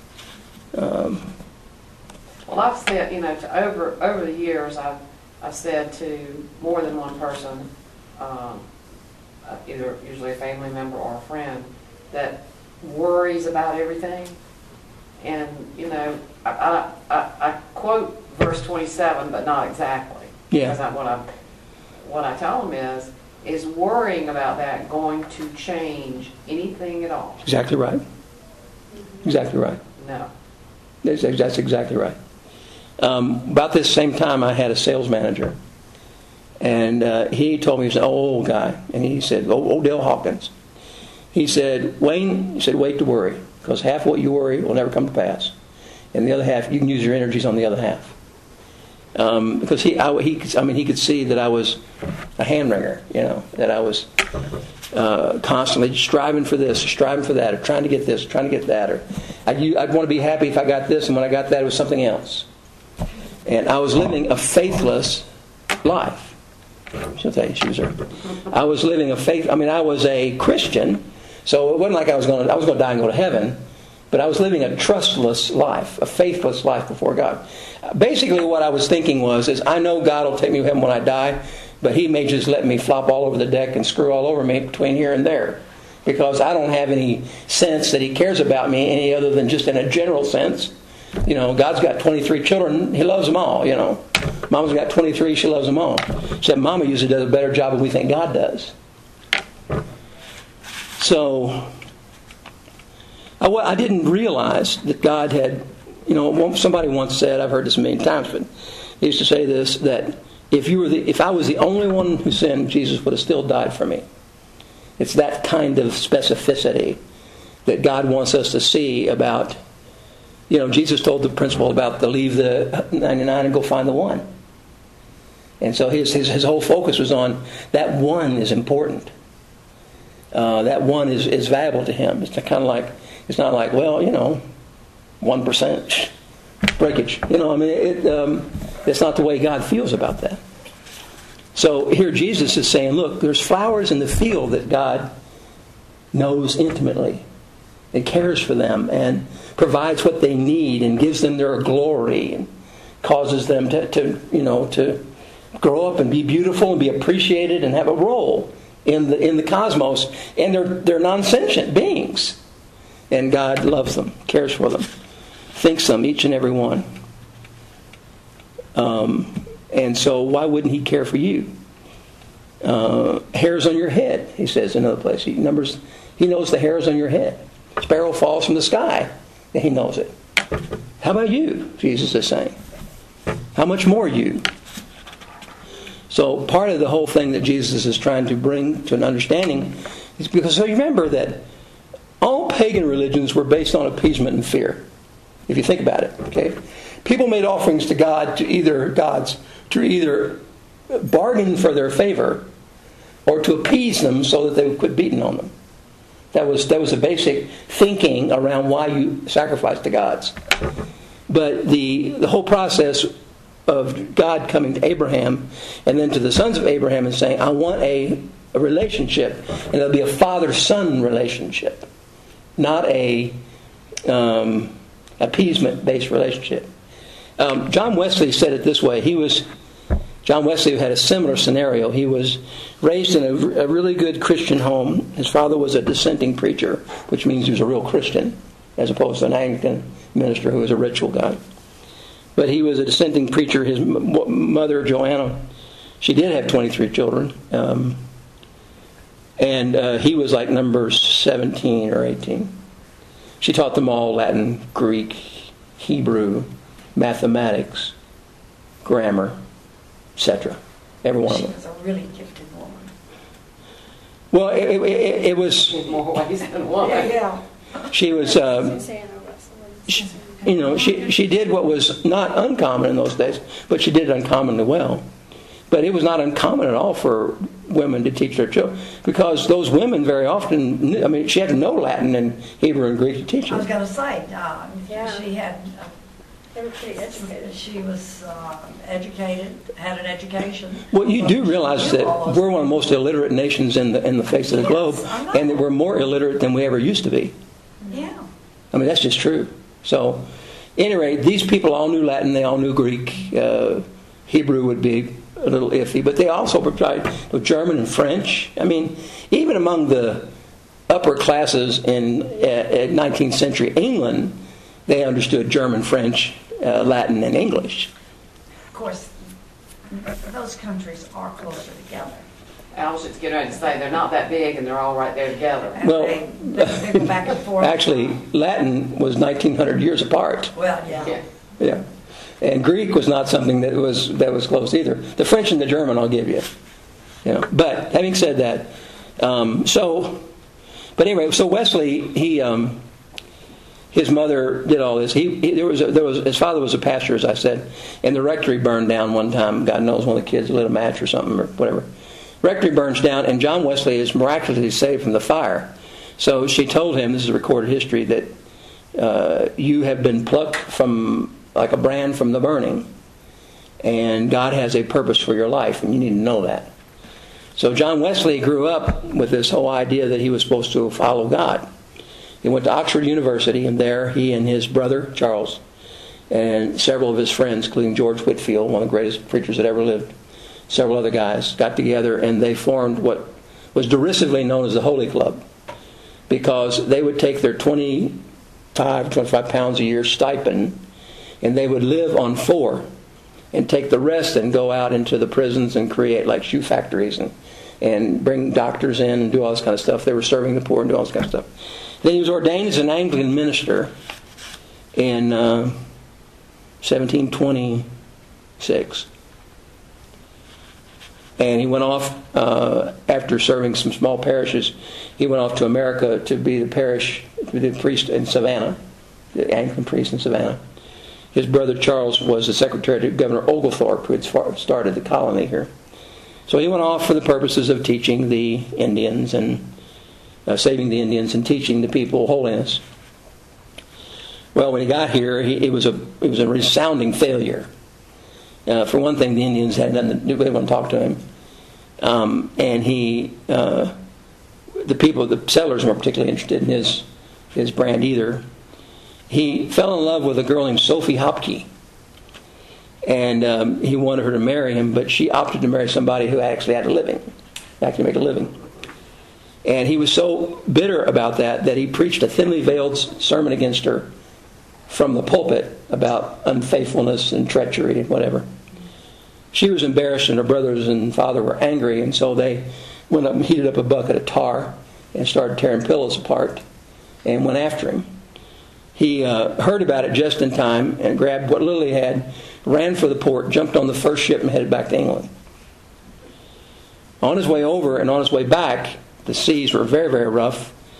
Um, well, I've said, you know, to over over the years, I've I've said to more than one person, um, either usually a family member or a friend, that worries about everything. And you know, I I, I, I quote verse twenty-seven, but not exactly. Yeah. Because I, what I what I tell them is is worrying about that going to change anything at all? Exactly right. Exactly right. No. That's, that's exactly right. Um, about this same time, I had a sales manager, and uh, he told me, he was an old guy, and he said, oh, Odell Hawkins. He said, Wayne, he said, wait to worry, because half what you worry will never come to pass, and the other half, you can use your energies on the other half. Um, because he, I, he, I mean, he could see that I was a hand wringer, you know, that I was uh, constantly striving for this, striving for that, or trying to get this, trying to get that, or I'd, I'd want to be happy if I got this, and when I got that, it was something else. And I was living a faithless life. She'll tell you, she was there. I was living a faith. I mean, I was a Christian, so it wasn't like I was going to. I was going to die and go to heaven. But I was living a trustless life, a faithless life before God. Basically what I was thinking was, is I know God will take me to heaven when I die, but He may just let me flop all over the deck and screw all over me between here and there. Because I don't have any sense that He cares about me any other than just in a general sense. You know, God's got twenty-three children. He loves them all, you know. Mama's got twenty-three. She loves them all. Except Mama usually does a better job than we think God does. So I, I didn't realize that God had, you know, somebody once said, I've heard this a million times, but he used to say this, that if you were the, if I was the only one who sinned, Jesus would have still died for me. It's that kind of specificity that God wants us to see about, you know, Jesus told the principle about to leave the ninety-nine and go find the one. And so his his, his whole focus was on that one is important. Uh, that one is, is valuable to him. It's kind of like, it's not like, well, you know, one percent breakage. You know, I mean, it, um, it's not the way God feels about that. So here Jesus is saying, look, there's flowers in the field that God knows intimately and cares for them and provides what they need and gives them their glory and causes them to, to you know, to grow up and be beautiful and be appreciated and have a role in the in the cosmos. And they're they're non-sentient beings. And God loves them, cares for them, thinks them, each and every one. Um, and so why wouldn't He care for you? Uh, hairs on your head, He says in another place. He numbers. He knows the hairs on your head. Sparrow falls from the sky, and He knows it. How about you? Jesus is saying. How much more you? So part of the whole thing that Jesus is trying to bring to an understanding is because, so you remember that all pagan religions were based on appeasement and fear. If you think about it, okay? People made offerings to God to either gods to either bargain for their favor or to appease them so that they would quit beating on them. That was that was the basic thinking around why you sacrifice to gods. But the the whole process of God coming to Abraham and then to the sons of Abraham and saying, I want a, a relationship, and it'll be a father-son relationship, not a um, appeasement-based relationship. Um, John Wesley said it this way. He was John Wesley had a similar scenario. He was raised in a, a really good Christian home. His father was a dissenting preacher, which means he was a real Christian, as opposed to an Anglican minister who was a ritual guy. But he was a dissenting preacher. His m- mother, Joanna, she did have twenty-three children. Um, and uh, he was like number seventeen or eighteen. She taught them all Latin, Greek, Hebrew, mathematics, grammar, et cetera. Every one of them. She was a really gifted woman. Well, it, it, it, it was... In more ways than one. Yeah. She was... Um, she, you know, she, she did what was not uncommon in those days, but she did it uncommonly well. But it was not uncommon at all for women to teach their children, because those women very often, knew, I mean, she had to know Latin and Hebrew and Greek to teach I was them. going to say, uh, Yeah. she had... Uh, They were pretty educated. She was uh, educated, had an education. Well, you do realize that we're one of the most illiterate nations in the in the face of the Yes, globe, I know. and that we're more illiterate than we ever used to be. Yeah. I mean, that's just true. So, at any rate, these people all knew Latin, they all knew Greek. Uh, Hebrew would be a little iffy, but they also provided German and French. I mean, even among the upper classes in uh, nineteenth century England, they understood German, French, uh, Latin, and English. Of course, those countries are closer together. I was just getting ready to say, they're not that big and they're all right there together. And Well, they, they, they go back and forth. Actually, Latin was nineteen hundred years apart. Well, yeah. Yeah. Yeah, and Greek was not something that was that was close either. The French and the German, I'll give you. You know, but having said that, um, so, but anyway, so Wesley, he, um, his mother did all this. He, he there was a, there was his father was a pastor, as I said, and the rectory burned down one time. God knows, one of the kids lit a match or something or whatever. Rectory burns down, and John Wesley is miraculously saved from the fire. So she told him, this is recorded history, that uh, you have been plucked from like a brand from the burning, and God has a purpose for your life, and you need to know that. So John Wesley grew up with this whole idea that he was supposed to follow God. He went to Oxford University, and there he and his brother Charles and several of his friends, including George Whitefield, one of the greatest preachers that ever lived, several other guys, got together and they formed what was derisively known as the Holy Club, because they would take their twenty-five, twenty-five pounds a year stipend and they would live on four and take the rest and go out into the prisons and create like shoe factories and, and bring doctors in and do all this kind of stuff. They were serving the poor and doing all this kind of stuff. Then he was ordained as an Anglican minister in uh, seventeen twenty-six. And he went off, uh, after serving some small parishes, he went off to America to be the parish, to be the priest in Savannah, the Anglican priest in Savannah. His brother Charles was the secretary to Governor Oglethorpe, who had started the colony here. So he went off for the purposes of teaching the Indians and uh, saving the Indians and teaching the people holiness. Well, when he got here, he, it was a it was a resounding failure. Uh, for one thing, the Indians had nothing to do. They didn't want to talk to him, um, and he, uh, the people, the settlers weren't particularly interested in his his brand either. He fell in love with a girl named Sophie Hopke, and um, he wanted her to marry him, but she opted to marry somebody who actually had a living, actually make a living. And he was so bitter about that that he preached a thinly veiled sermon against her from the pulpit about unfaithfulness and treachery and whatever. She was embarrassed, and her brothers and father were angry, and so they went up and heated up a bucket of tar and started tearing pillows apart and went after him. He uh, heard about it just in time and grabbed what little he had, ran for the port, jumped on the first ship and headed back to England. On his way over and on his way back, the seas were very, very rough,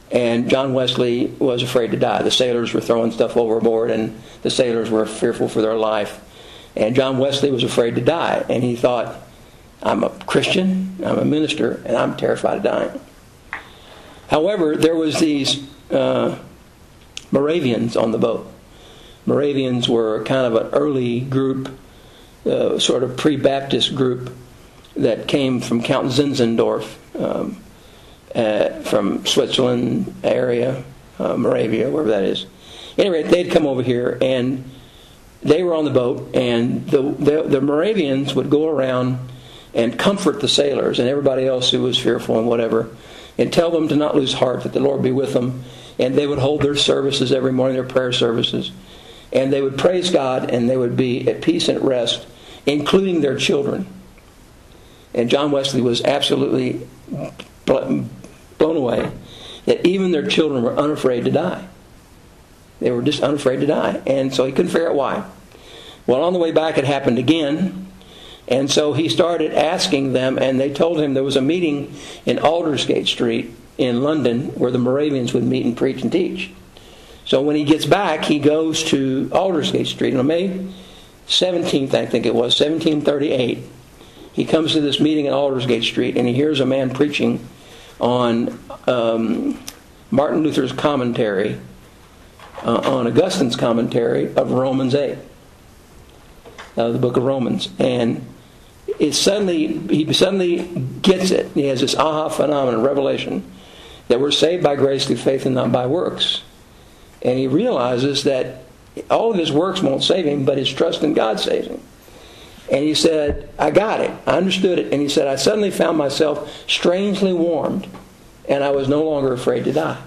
And John Wesley was afraid to die. The sailors were throwing stuff overboard, and the sailors were fearful for their life. And John Wesley was afraid to die. And he thought, I'm a Christian, I'm a minister, and I'm terrified of dying. However, there was these uh, Moravians on the boat. Moravians were kind of an early group, uh, sort of pre-Baptist group that came from Count Zinzendorf, um, uh, from Switzerland area, uh, Moravia, wherever that is. Anyway, they'd come over here, and they were on the boat, and the, the, the Moravians would go around and comfort the sailors and everybody else who was fearful and whatever, and tell them to not lose heart, that the Lord be with them. And they would hold their services every morning, their prayer services. And they would praise God, and they would be at peace and at rest, including their children. And John Wesley was absolutely blown away that even their children were unafraid to die. They were just unafraid to die. And so he couldn't figure out why. Well, on the way back, it happened again. And so he started asking them, and they told him there was a meeting in Aldersgate Street in London where the Moravians would meet and preach and teach. So when he gets back, he goes to Aldersgate Street. On May seventeenth, I think it was, seventeen thirty-eight, he comes to this meeting in Aldersgate Street, and he hears a man preaching on um, Martin Luther's commentary, uh, on Augustine's commentary of Romans eight, uh, the book of Romans. And it suddenly, he suddenly gets it. He has this aha phenomenon, revelation, that we're saved by grace through faith and not by works. And he realizes that all of his works won't save him, but his trust in God saves him. And he said, I got it. I understood it. And he said, I suddenly found myself strangely warmed, and I was no longer afraid to die.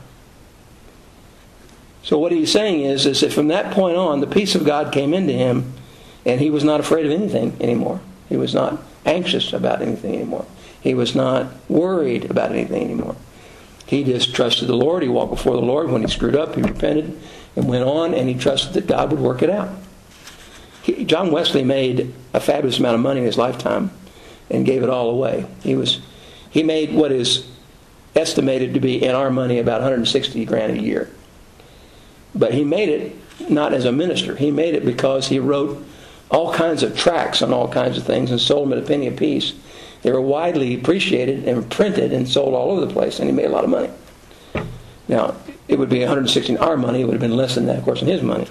So what he's saying is, is that from that point on, the peace of God came into him, and he was not afraid of anything anymore. He was not anxious about anything anymore. He was not worried about anything anymore. He just trusted the Lord. He walked before the Lord. When he screwed up, he repented and went on, and he trusted that God would work it out. He, John Wesley made a fabulous amount of money in his lifetime and gave it all away. He was he made what is estimated to be, in our money, about one hundred sixty grand a year. But he made it not as a minister. He made it because he wrote all kinds of tracts on all kinds of things and sold them at a penny apiece. They were widely appreciated and printed and sold all over the place, and he made a lot of money. Now, it would be one hundred sixty in our money. It would have been less than that, of course, in his money.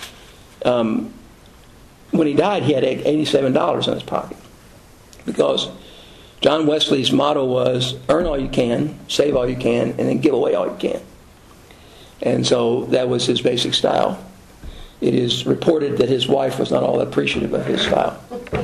Um, when he died, he had eighty-seven dollars in his pocket, because John Wesley's motto was, earn all you can, save all you can, and then give away all you can. And so that was his basic style. It is reported that his wife was not all that appreciative of his style.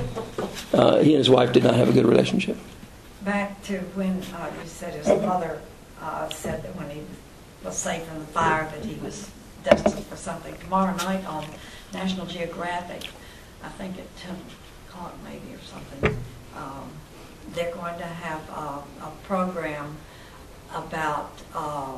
Uh, he and his wife did not have a good relationship. Back to when uh, you said his mother uh, said that when he was saved from the fire that he was destined for something. Tomorrow night on National Geographic, I think at ten o'clock maybe or something, um, they're going to have uh, a program about um,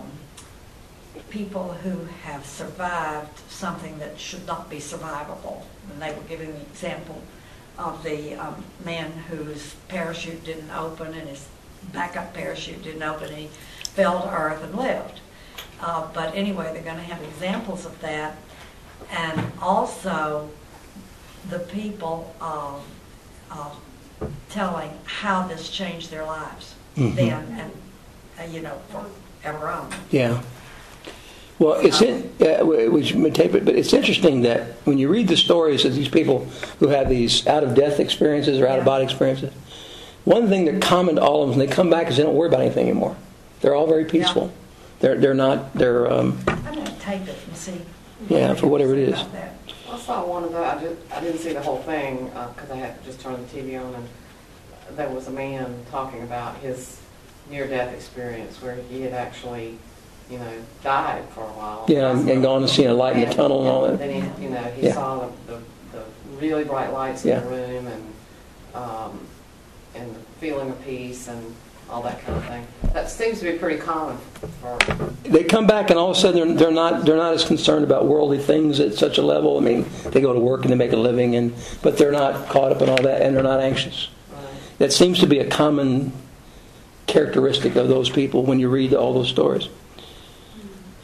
people who have survived something that should not be survivable. And they were giving the example of the um, man whose parachute didn't open and his backup parachute didn't open, and he fell to earth and lived. Uh, but anyway, they're going to have examples of that, and also the people um, uh, telling how this changed their lives mm-hmm. then and, uh, you know, forever on. Yeah. Well, it's in, uh, we may tape it, but it's interesting that when you read the stories of these people who have these out-of-death experiences or out-of-body experiences, one thing that's common to all of them is they come back is they don't worry about anything anymore. They're all very peaceful. Yeah. They're they're not they're. Um, I'm going to tape it and see. Yeah, for whatever it is. I saw one of the. I, just, I didn't see the whole thing because uh, I had to just turn the T V on, and there was a man talking about his near-death experience where he had actually, you know, died for a while. Yeah, and, and gone and seen a light in the tunnel and all that. Then he, you know, he yeah. saw the, the, the really bright lights yeah. in the room and um, and the feeling of peace and all that kind of thing. That seems to be pretty common. For they come back and all of a sudden they're, they're not they're not as concerned about worldly things at such a level. I mean, they go to work and they make a living, and but they're not caught up in all that, and they're not anxious. Right. That seems to be a common characteristic of those people when you read all those stories.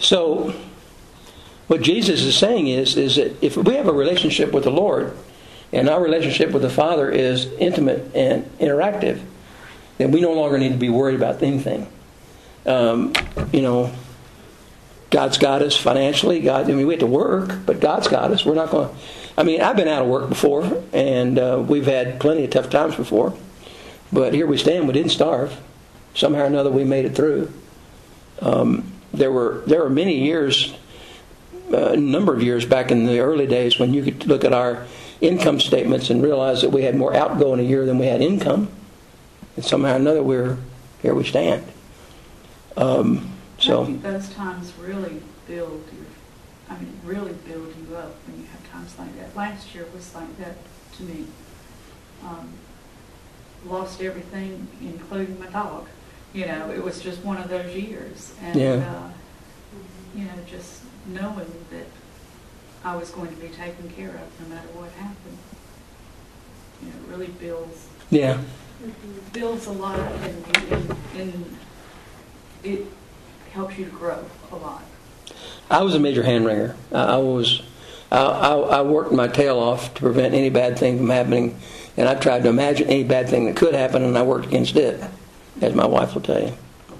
So, what Jesus is saying is, is that if we have a relationship with the Lord, and our relationship with the Father is intimate and interactive, then we no longer need to be worried about anything. Um, you know, God's got us financially. God, I mean, we have to work, but God's got us. We're not going to. I mean, I've been out of work before, and uh, we've had plenty of tough times before. But here we stand. We didn't starve. Somehow or another, we made it through. Um, there were there were many years, a uh, number of years back in the early days when you could look at our income statements and realize that we had more outgo in a year than we had income. And somehow or another, we're here we stand. Um, so I think those times really build your, I mean, really build you up when you have times like that. Last year was like that to me. Um, lost everything, including my dog. You know, it was just one of those years. And, yeah. uh, you know, just knowing that I was going to be taken care of no matter what happened. You know, it really builds. Yeah. Builds a lot, and, and, and it helps you to grow a lot. I was a major hand wringer. I, I was, I, I, I worked my tail off to prevent any bad thing from happening, and I tried to imagine any bad thing that could happen, and I worked against it, as my wife will tell you.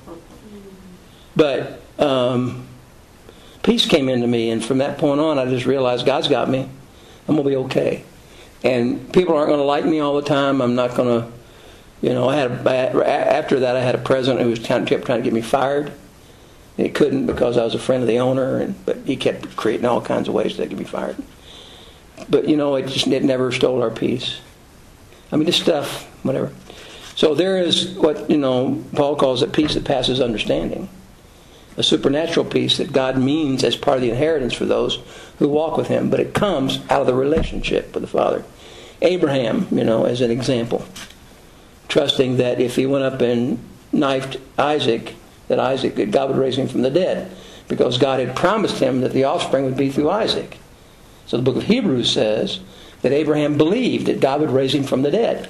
But um, peace came into me, and from that point on, I just realized God's got me. I'm going to be okay. And people aren't going to like me all the time. I'm not going to, you know, I had a, after that I had a president who was trying, kept trying to get me fired. And he couldn't because I was a friend of the owner, and but he kept creating all kinds of ways to get me fired. But, you know, it just it never stole our peace. I mean, this stuff, whatever. So there is what, you know, Paul calls it peace that passes understanding. A supernatural peace that God means as part of the inheritance for those who walk with Him. But it comes out of the relationship with the Father. Abraham, you know, as an example. Trusting that if he went up and knifed Isaac, that Isaac, that God would raise him from the dead. Because God had promised him that the offspring would be through Isaac. So the book of Hebrews says that Abraham believed that God would raise him from the dead.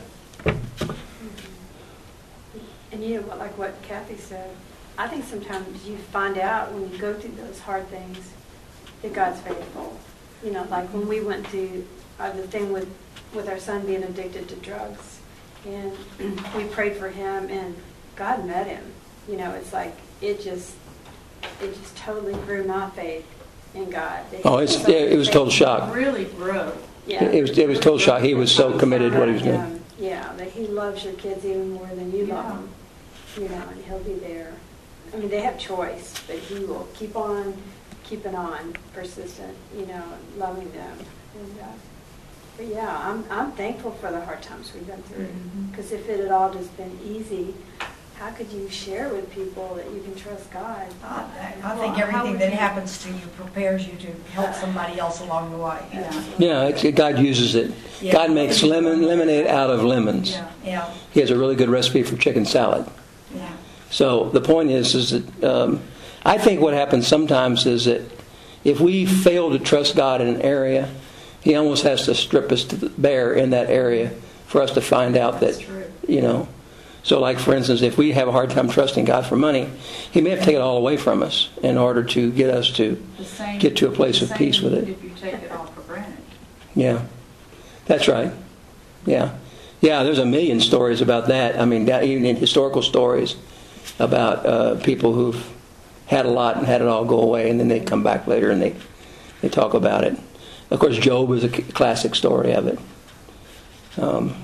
And you know, like what Kathy said, I think sometimes you find out when you go through those hard things that God's faithful. You know, like when we went through uh, the thing with, with our son being addicted to drugs. And we prayed for him, and God met him. You know, it's like, it just, it just totally grew my faith in God. Oh, it's, yeah, it was total shock. Really grew. Yeah. It was, it was total shock. He was so committed to what he was doing. Um, yeah, that He loves your kids even more than you Yeah. love them. You know, and He'll be there. I mean, they have choice, but He will keep on keeping on, persistent, you know, loving them. And, uh, but yeah, I'm I'm thankful for the hard times we've been through. Because if it had all just been easy, how could you share with people that you can trust God? I, I think everything that happens to you prepares you to help somebody else along the way. Yeah. Yeah, it's, God uses it. Yeah. God makes lemon lemonade out of lemons. Yeah. Yeah. He has a really good recipe for chicken salad. Yeah. So the point is, is that um, I think what happens sometimes is that if we fail to trust God in an area, He almost has to strip us to bare in that area for us to find out that, That's true. you know. So like, for instance, if we have a hard time trusting God for money, He may have to take it all away from us in order to get us to The same, get to a place the of same peace with it. If you take it all for granted. Yeah, that's right. Yeah. Yeah, there's a million stories about that. I mean, that, even in historical stories about uh, people who've had a lot and had it all go away, and then they come back later and they, they talk about it. Of course, Job is a classic story of it. Um,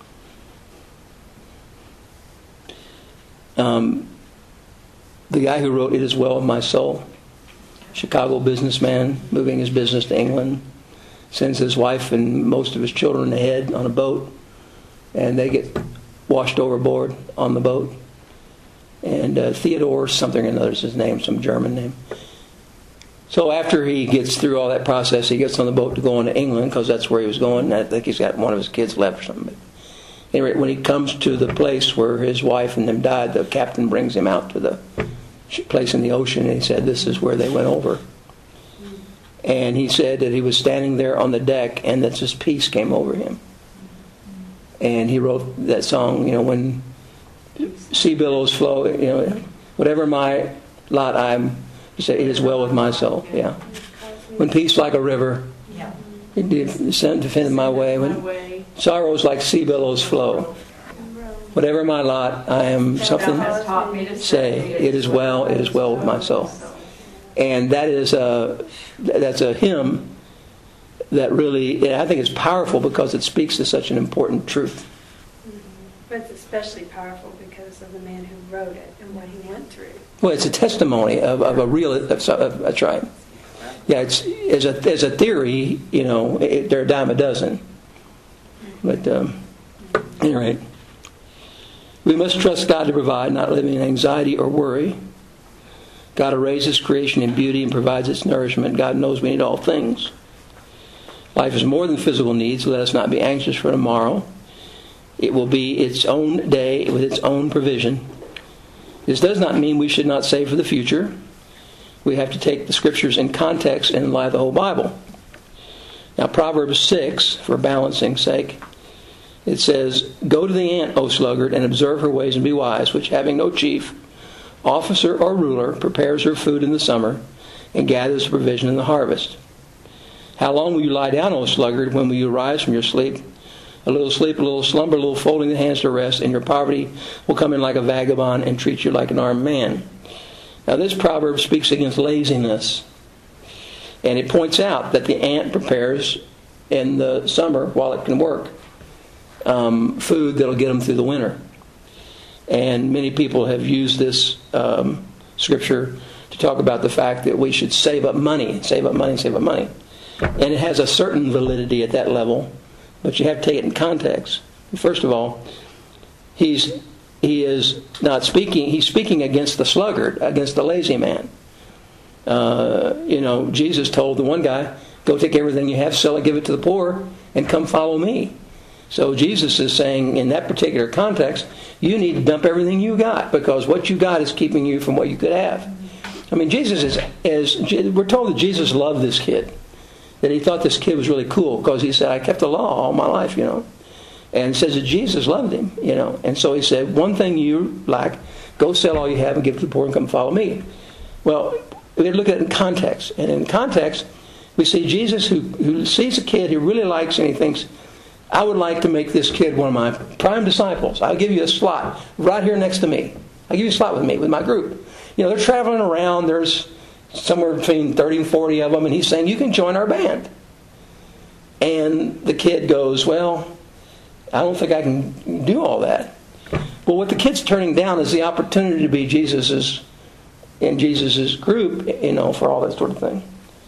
um, the guy who wrote It Is Well With My Soul, Chicago businessman, moving his business to England, sends his wife and most of his children ahead on a boat, and they get washed overboard on the boat. And uh, Theodore something or another is his name, some German name. So after he gets through all that process, he gets on the boat to go on to England, because that's where he was going. I think he's got one of his kids left or something. But anyway, when he comes to the place where his wife and them died, the captain brings him out to the place in the ocean, and he said, this is where they went over. And he said that he was standing there on the deck, and that just peace came over him. And he wrote that song, you know, when sea billows flow, you know, whatever my lot, I'm He said, it is well with my soul. Yeah. When peace like a river, Yeah. it defended my way. When sorrows like sea billows flow. Whatever my lot, I am something. has taught me to Say, it is well, it is well with my soul. And that is a, that's a hymn that really, I think is powerful because it speaks to such an important truth. But it's especially powerful because of the man who wrote it and what he went through. Well, it's a testimony of, of a real, of, of, that's right. Yeah, it's as a as a theory, you know, it, they're a dime a dozen. But um, at any rate, we must trust God to provide, not living in anxiety or worry. God arraises creation in beauty and provides its nourishment. God knows we need all things. Life is more than physical needs. Let us not be anxious for tomorrow. It will be its own day with its own provision. This does not mean we should not save for the future. We have to take the Scriptures in context and in light of the whole Bible. Now, Proverbs six, for balancing sake, it says, go to the ant, O sluggard, and observe her ways and be wise, which having no chief, officer, or ruler, prepares her food in the summer and gathers provision in the harvest. How long will you lie down, O sluggard? When will you rise from your sleep? A little sleep, a little slumber, a little folding the hands to rest, and your poverty will come in like a vagabond and treat you like an armed man. Now this proverb speaks against laziness. And it points out that the ant prepares in the summer, while it can work, um, food that will get them through the winter. And many people have used this um, scripture to talk about the fact that we should save up money, save up money, save up money. And it has a certain validity at that level, but you have to take it in context. First of all, he's he is not speaking, he's speaking against the sluggard, against the lazy man. Uh, you know, Jesus told the one guy, go take everything you have, sell it, give it to the poor, and come follow me. So Jesus is saying, in that particular context, you need to dump everything you got, because what you got is keeping you from what you could have. I mean, Jesus is, is we're told that Jesus loved this kid, that he thought this kid was really cool, because he said, I kept the law all my life, you know. And it says that Jesus loved him, you know. And so he said, one thing you lack, go sell all you have and give it to the poor and come follow me. Well, we have to look at it in context. And in context, we see Jesus who, who sees a kid he really likes and he thinks, I would like to make this kid one of my prime disciples. I'll give you a slot right here next to me. I'll give you a slot with me, with my group. You know, they're traveling around. There's somewhere between thirty and forty of them. And he's saying, you can join our band. And the kid goes, well, I don't think I can do all that. Well, what the kid's turning down is the opportunity to be Jesus's in Jesus's group, you know, for all that sort of thing.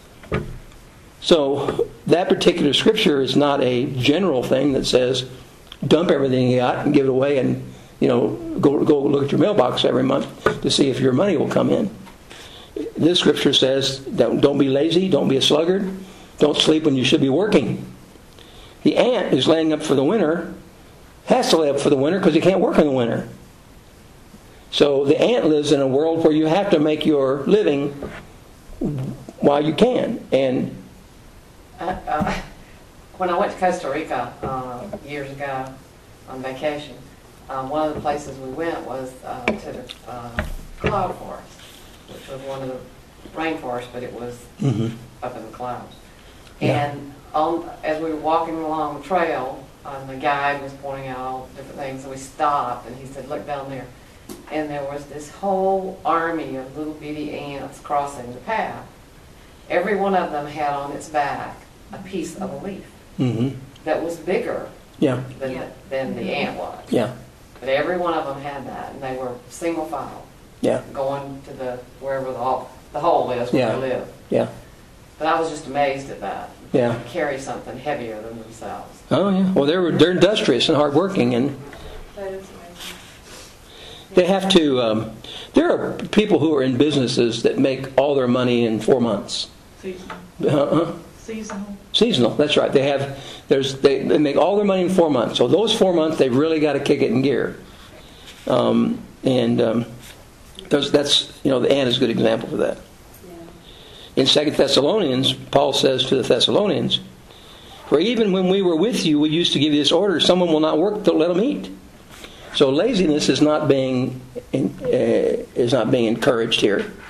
So that particular scripture is not a general thing that says dump everything you got and give it away and, you know, go go look at your mailbox every month to see if your money will come in. This scripture says don't, don't be lazy, don't be a sluggard, don't sleep when you should be working. The ant who's laying up for the winter has to lay up for the winter because he can't work in the winter. So the ant lives in a world where you have to make your living while you can. And Uh, uh, when I went to Costa Rica uh, years ago on vacation, um, one of the places we went was uh, to the uh, cloud forest, which was one of the rainforests, but it was mm-hmm. up in the clouds. Yeah. And on, as we were walking along the trail, um, the guide was pointing out all different things, and we stopped, and he said, look down there. And there was this whole army of little bitty ants crossing the path. Every one of them had on its back a piece of a leaf mm-hmm. that was bigger yeah, than, Yeah. The, than the ant was. yeah, But every one of them had that, and they were single file, yeah, going to the wherever the hole, the hole is where Yeah. they live. yeah, But I was just amazed at that. yeah. They carry something heavier than themselves. Oh yeah. Well, they're they're industrious and hardworking, and That is amazing. they have to. Um, there are people who are in businesses that make all their money in four months. Seasonal. Uh-huh. Seasonal. Seasonal. That's right. They have. There's. They, they make all their money in four months. So those four months, they've really got to kick it in gear. Um, and um, those, that's you know the ant is a good example for that. Yeah. In Second Thessalonians, Paul says to the Thessalonians, for even when we were with you, we used to give you this order, someone will not work, to let them eat. So laziness is not being uh, is not being encouraged here.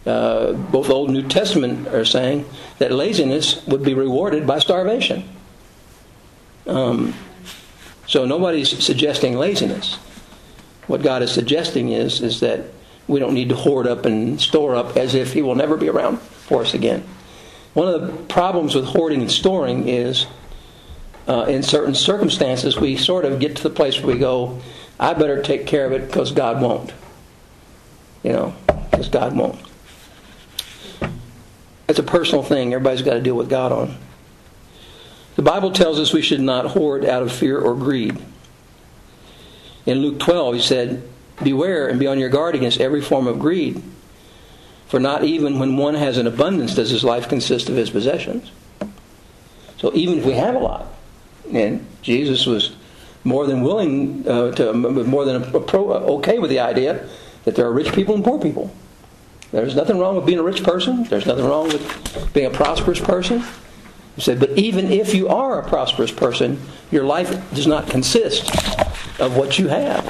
Uh, both Old and New Testament are saying that laziness would be rewarded by starvation. Um, so nobody's suggesting laziness. What God is suggesting is, is that we don't need to hoard up and store up as if He will never be around for us again. One of the problems with hoarding and storing is, uh, in certain circumstances, we sort of get to the place where we go, I better take care of it because God won't. You know, because God won't. It's a personal thing. Everybody's got to deal with God on. The Bible tells us we should not hoard out of fear or greed. In Luke twelve, He said, beware and be on your guard against every form of greed. For not even when one has an abundance does his life consist of his possessions. So even if we have a lot, and Jesus was more than willing uh, to, more than a, a pro, okay with the idea that there are rich people and poor people. There's nothing wrong with being a rich person. There's nothing wrong with being a prosperous person. He said, but even if you are a prosperous person, your life does not consist of what you have.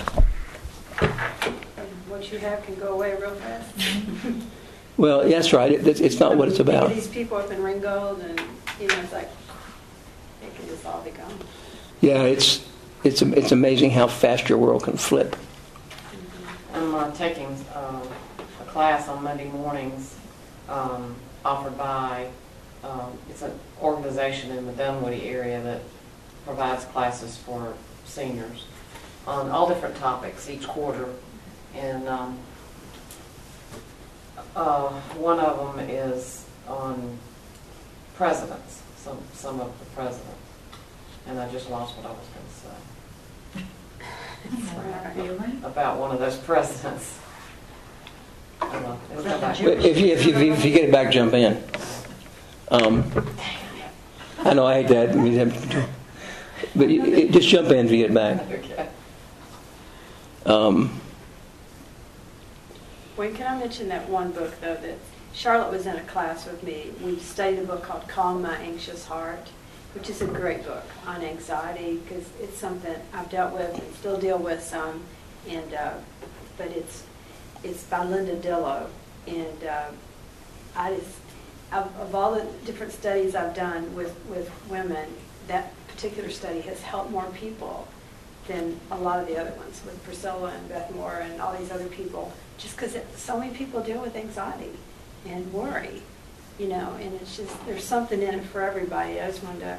What you have can go away real fast. Well, that's right. It, it's not what it's about. These people up in Ringgold, and you know, it's like it can just all be gone. Yeah, it's it's it's amazing how fast your world can flip. I'm uh, taking uh, a class on Monday mornings um, offered by, um, it's an organization in the Dunwoody area that provides classes for seniors on all different topics each quarter. And um, uh, one of them is on presidents, some, some of the presidents. And I just lost what I was going to say. About one of those presidents. I don't know. It'll come back. If you, if you if you get it back, jump in. Um, I know I hate that, but you, it, just jump in if you get it back. Okay. Um, Wayne, can I mention that one book though that Charlotte was in a class with me? We studied a book called Calm My Anxious Heart, which is a great book on anxiety because it's something I've dealt with and still deal with some, and uh, but it's it's by Linda Dillow, and uh, I just of, of all the different studies I've done with with women, that particular study has helped more people than a lot of the other ones with Priscilla and Beth Moore and all these other people, just because so many people deal with anxiety and worry. You know, and it's just, there's something in it for everybody. I just wanted to,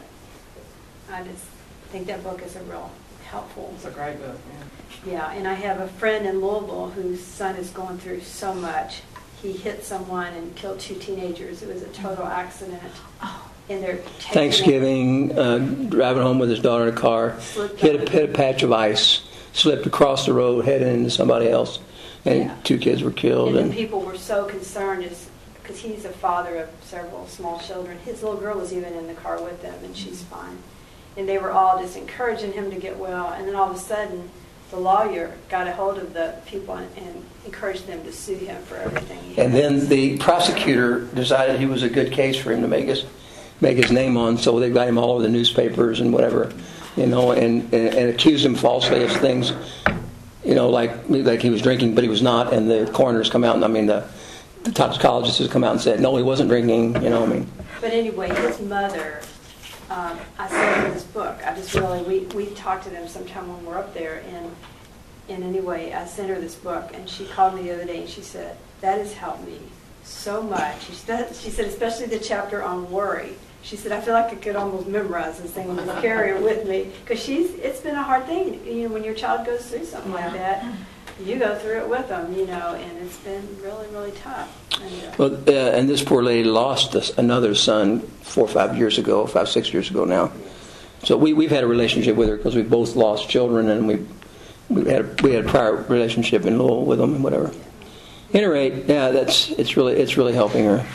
I just think that book is a real helpful. It's a great book, yeah. Yeah, and I have a friend in Louisville whose son is going through so much. He hit someone and killed two teenagers. It was a total accident. And they're taking Thanksgiving, uh, driving home with his daughter in a car, hit a, hit a patch of ice, slipped across the road, headed into somebody else, and Yeah. two kids were killed. And And, the people were so concerned as because he's a father of several small children. His little girl was even in the car with them, and she's fine. And they were all just encouraging him to get well. And then all of a sudden, the lawyer got a hold of the people and, and encouraged them to sue him for everything he and had. then the prosecutor decided he was a good case for him to make his make his name on, so they got him all over the newspapers and whatever, you know, and, and, and accused him falsely of things, you know, like like he was drinking, but he was not. And the coroners come out, and I mean the. The toxicologist has come out and said, no, he wasn't drinking, you know, I mean. But anyway, his mother, um, I sent her this book. I just really, we, we talked to them sometime when we're up there. And, and anyway, I sent her this book. And she called me the other day and she said, that has helped me so much. She said, she said especially the chapter on worry. She said, I feel like I could almost memorize this thing and just carry it with me. Because she's, it's been a hard thing. You know, when your child goes through something like that, you go through it with them, you know, and it's been really, really tough. And, uh, Well, uh, and this poor lady lost this, another son four or five years ago, five, six years ago now. So we, we've had a relationship with her because we both lost children, and we we had we had a prior relationship in Louisville with them and whatever. At any rate, yeah, that's it's really it's really helping her.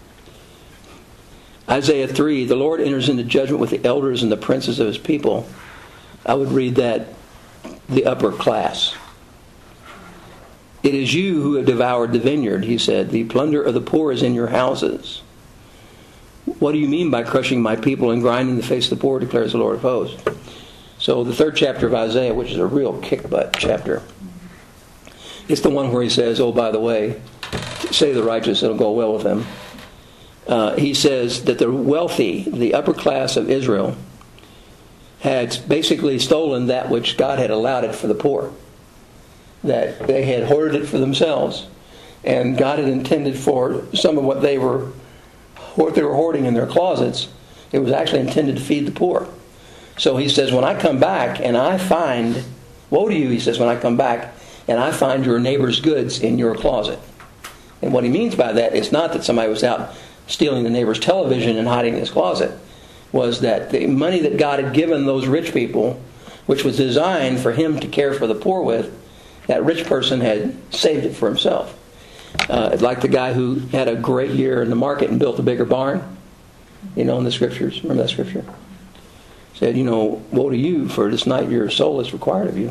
Isaiah three, the Lord enters into judgment with the elders and the princes of his people. I would read that the upper class. It is you who have devoured the vineyard, he said. The plunder of the poor is in your houses. What do you mean by crushing my people and grinding the face of the poor, declares the Lord of hosts. So the third chapter of Isaiah, which is a real kick-butt chapter, it's the one where he says, oh, by the way, say the righteous, it'll go well with them. Uh, he says that the wealthy, the upper class of Israel, had basically stolen that which God had allowed it for the poor. That they had hoarded it for themselves. And God had intended for some of what they were what they were hoarding in their closets, it was actually intended to feed the poor. So he says, when I come back and I find, woe to you, he says, when I come back and I find your neighbor's goods in your closet. And what he means by that is not that somebody was out stealing the neighbor's television and hiding in his closet. Was that the money that God had given those rich people, which was designed for him to care for the poor with, that rich person had saved it for himself. Uh, like the guy who had a great year in the market and built a bigger barn. You know, in the scriptures. Remember that scripture? Said, you know, woe to you, for this night your soul is required of you.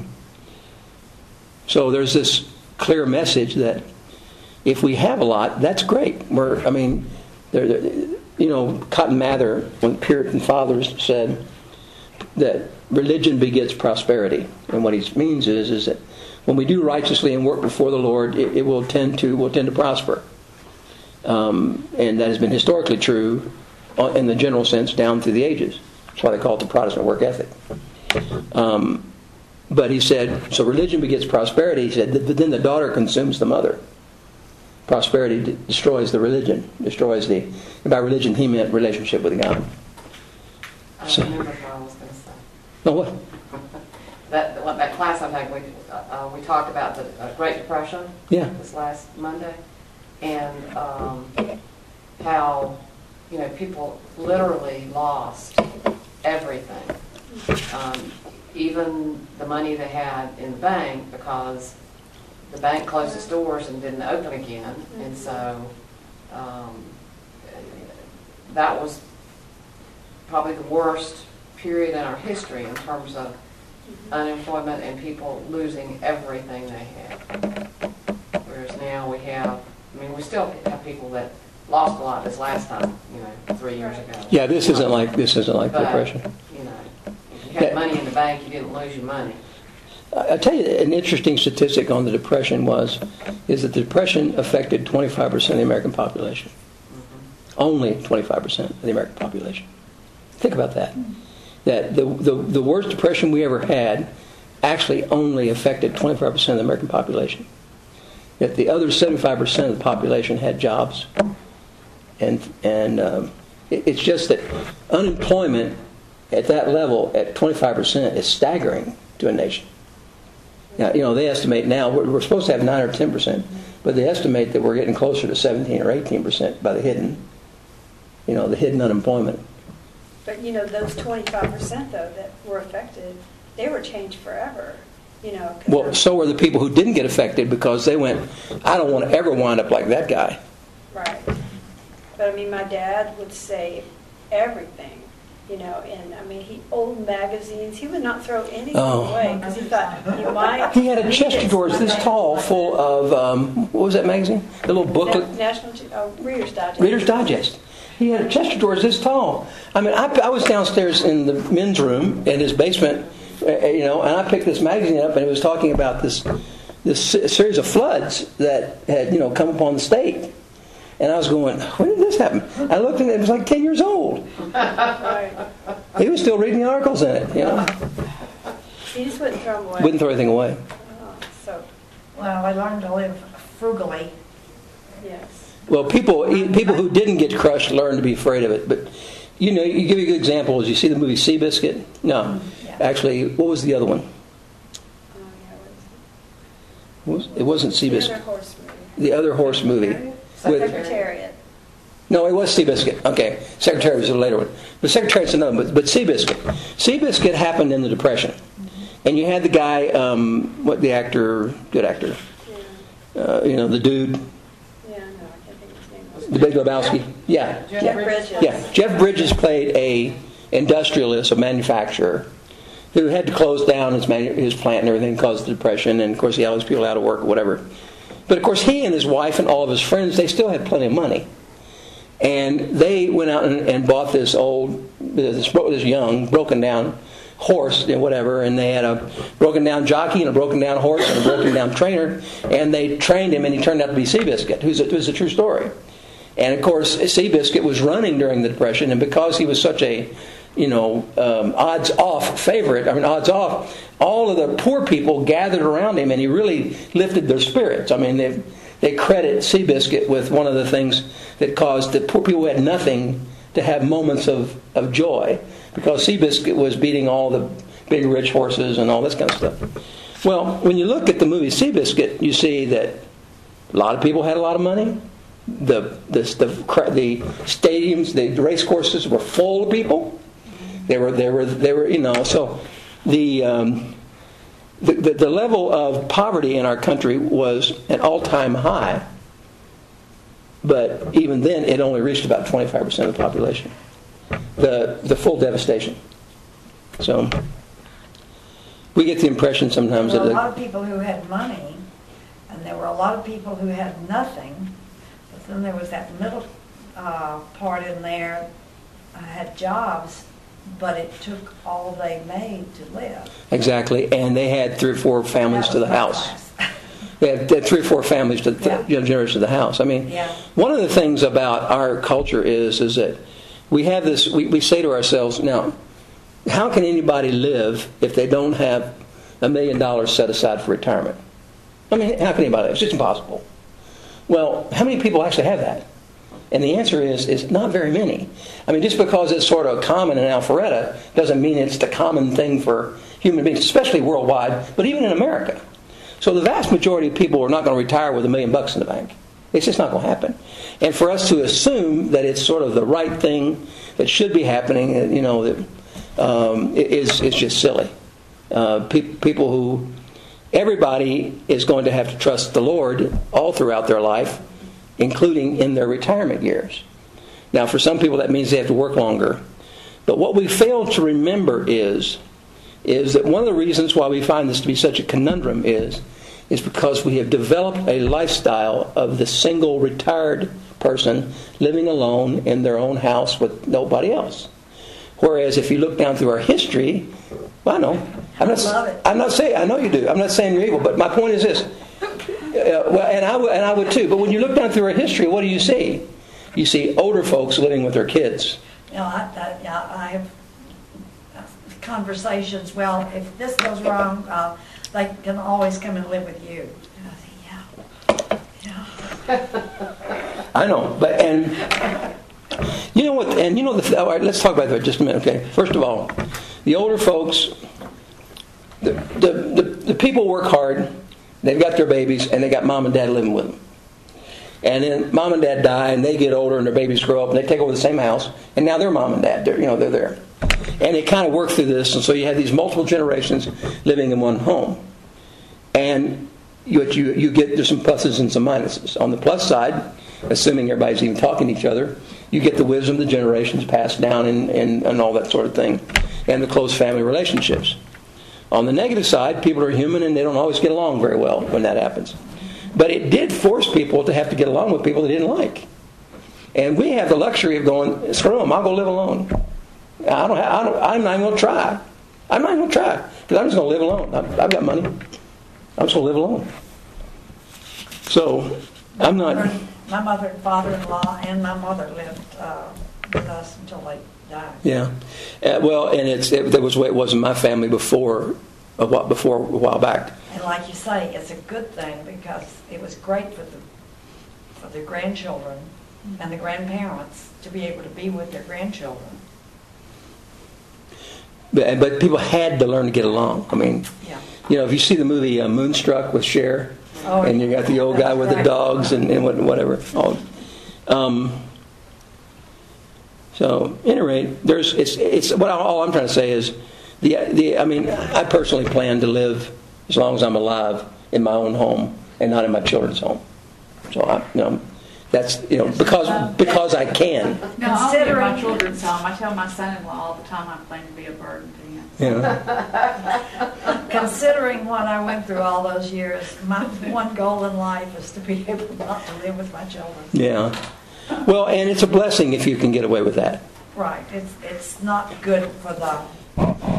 So there's this clear message that if we have a lot, that's great. We're, I mean, there, you know, Cotton Mather, when Puritan fathers said that religion begets prosperity. And what he means is, is that when we do righteously and work before the Lord, it, it will tend to will tend to prosper. Um, and that has been historically true in the general sense down through the ages. That's why they call it the Protestant work ethic. Um, but he said, so religion begets prosperity. He said, but then the daughter consumes the mother. Prosperity d- destroys the religion, destroys the. And by religion, he meant relationship with God. I So, remember what I was going to say. no, what? That what, that class I had, we uh, we talked about the uh, Great Depression. Yeah. This last Monday, and um, how you know people literally lost everything, um, even the money they had in the bank, because the bank closed its doors and didn't open again, and so um, that was probably the worst period in our history in terms of unemployment and people losing everything they had. Whereas now we have, I mean, we still have people that lost a lot this last time, you know, three years ago. Yeah, this isn't like this isn't like But, depression. you know, if you had Yeah. money in the bank, you didn't lose your money. I'll tell you, an interesting statistic on the Depression was, is that the Depression affected twenty-five percent of the American population. Mm-hmm. Only twenty-five percent of the American population. Think about that. That the, the the worst Depression we ever had actually only affected twenty-five percent of the American population. That the other seventy-five percent of the population had jobs. And, and um, it, it's just that unemployment at that level, at twenty-five percent, is staggering to a nation. Now, you know, they estimate now, we're, we're supposed to have nine or ten percent, but they estimate that we're getting closer to seventeen or eighteen percent by the hidden, you know, the hidden unemployment. But, you know, those twenty-five percent, though, that were affected, they were changed forever, you know. 'cause Well, I'm- so were the people who didn't get affected, because they went, I don't want to ever wind up like that guy. Right. But, I mean, my dad would save everything, you know, and, I mean, he, old magazines, he would not throw anything Oh. away, because he thought you might. He had a need chest of it drawers this someday. tall full of, um, what was that magazine? The little booklet? Na- National, Ge- oh, Reader's Digest. Reader's Digest. He had a chest of drawers this tall. I mean, I, I was downstairs in the men's room in his basement, uh, you know, and I picked this magazine up, and it was talking about this this se- series of floods that had, you know, come upon the state. And I was going, when did this happen? I looked at it, it was like ten years old. Right. He was still reading the articles in it, you know. He just wouldn't throw them away. Wouldn't throw anything away. Oh, so, Well, I learned to live frugally. yes. Well, people people who didn't get crushed learned to be afraid of it. But, you know, you give you a good example. Is you see the movie Seabiscuit? No. Yeah. Actually, what was the other one? Oh, yeah, What was- It wasn't what is it? The Seabiscuit. other horse movie. The other horse movie. With, Secretariat. no, it was Seabiscuit. Okay. Secretary was the later one. But Secretariat's another one. But, but Seabiscuit. Seabiscuit happened in the Depression. And you had the guy, um, what the actor, good actor, Yeah. uh, you know, the dude, Yeah, no, I can't think of his name. the Big Lebowski. Yeah. Jeff yeah. Bridges. Yeah, Jeff Bridges played a industrialist, a manufacturer, who had to close down his, manu- his plant and everything because of the Depression, and of course he had all these people out of work or whatever. But of course he and his wife and all of his friends, they still had plenty of money. And they went out and, and bought this old, this, this young, broken down horse and whatever, and they had a broken down jockey and a broken down horse and a broken down trainer, and they trained him, and he turned out to be Seabiscuit, who's a, who's a true story. And of course, Seabiscuit was running during the Depression, and because he was such a, you know, um, odds-off favorite, I mean, odds-off, all of the poor people gathered around him, and he really lifted their spirits. I mean, they they credit Seabiscuit with one of the things that caused the poor people who had nothing to have moments of, of joy, because Seabiscuit was beating all the big rich horses and all this kind of stuff. Well, when you look at the movie Seabiscuit, you see that a lot of people had a lot of money. The the the, the stadiums, the race courses were full of people. They were they were they were you know so the um, the, the the level of poverty in our country was an all-time high. But even then, it only reached about twenty-five percent of the population. The the full devastation. So we get the impression sometimes There were that a lot of people who had money, and there were a lot of people who had nothing. But then there was that middle uh, part in there, uh, had jobs, but it took all they made to live. exactly, and they had three or four families That to was the my house. class. They had, they had three or four families to the Yeah. you know, generations to the house. I mean, Yeah. one of the things about our culture is is that we have this. We, we say to ourselves, now, how can anybody live if they don't have a million dollars set aside for retirement? I mean, how can anybody? It's just impossible. Well, how many people actually have that? And the answer is is not very many. I mean, just because it's sort of common in Alpharetta doesn't mean it's the common thing for human beings, especially worldwide, but even in America. So the vast majority of people are not going to retire with a million bucks in the bank. It's just not going to happen. And for us to assume that it's sort of the right thing that should be happening, you know, that, um, is is just silly. Uh, pe- people who, everybody is going to have to trust the Lord all throughout their life, including in their retirement years. Now, for some people, that means they have to work longer. But what we fail to remember is, is that one of the reasons why we find this to be such a conundrum is, is because we have developed a lifestyle of the single retired person living alone in their own house with nobody else. Whereas if you look down through our history, well, I know. I'm not, I love it. I'm not saying, I know you do. I'm not saying you're evil, but my point is this. Uh, well, and I, w- and I would too. But when you look down through our history, what do you see? You see older folks living with their kids. You know, I, I, yeah, I have conversations, well, if this goes wrong, uh, they can always come and live with you. And I think, yeah, yeah. I know, but and you know what? And you know the. All right, let's talk about that just a minute. Okay, first of all, the older folks, the the the, the people work hard. They've got their babies, and they got mom and dad living with them. And then mom and dad die, and they get older, and their babies grow up, and they take over the same house, and now they're mom and dad. They're, you know, they're there, and they kind of work through this, and so you have these multiple generations living in one home, and you you you get there's some pluses and some minuses. On the plus side, assuming everybody's even talking to each other, you get the wisdom of the generations passed down, and and, and all that sort of thing, and the close family relationships. On the negative side, people are human, and they don't always get along very well when that happens. But it did force people to have to get along with people they didn't like. And we have the luxury of going, screw them, I'll go live alone. I don't, I don't, I'm not even going to try. I'm not even going to try. Because I'm just going to live alone. I've, I've got money. I'm just going to live alone. So, I'm not... My mother and father-in-law and my mother lived uh, with us until they died. Yeah. Uh, well, and it's it, that was the way it was in my family before a while, before a while back. And like you say, it's a good thing because it was great for the for the grandchildren and the grandparents to be able to be with their grandchildren. But, but people had to learn to get along. I mean, Yeah. you know, if you see the movie uh, Moonstruck with Cher, Oh, and you got the old guy with the right. dogs and, and what- whatever. All, um, so, at any rate, there's it's it's what I, all I'm trying to say is the the I mean I personally plan to live as long as I'm alive in my own home and not in my children's home. So I you know that's you know because because I can. No, I'll be at my Considering- children's home. I tell my son-in-law all the time I plan to be a burden to him. You know. Considering what I went through all those years, my one goal in life is to be able not to live with my children. Yeah. Well, and it's a blessing if you can get away with that. Right. It's it's not good for the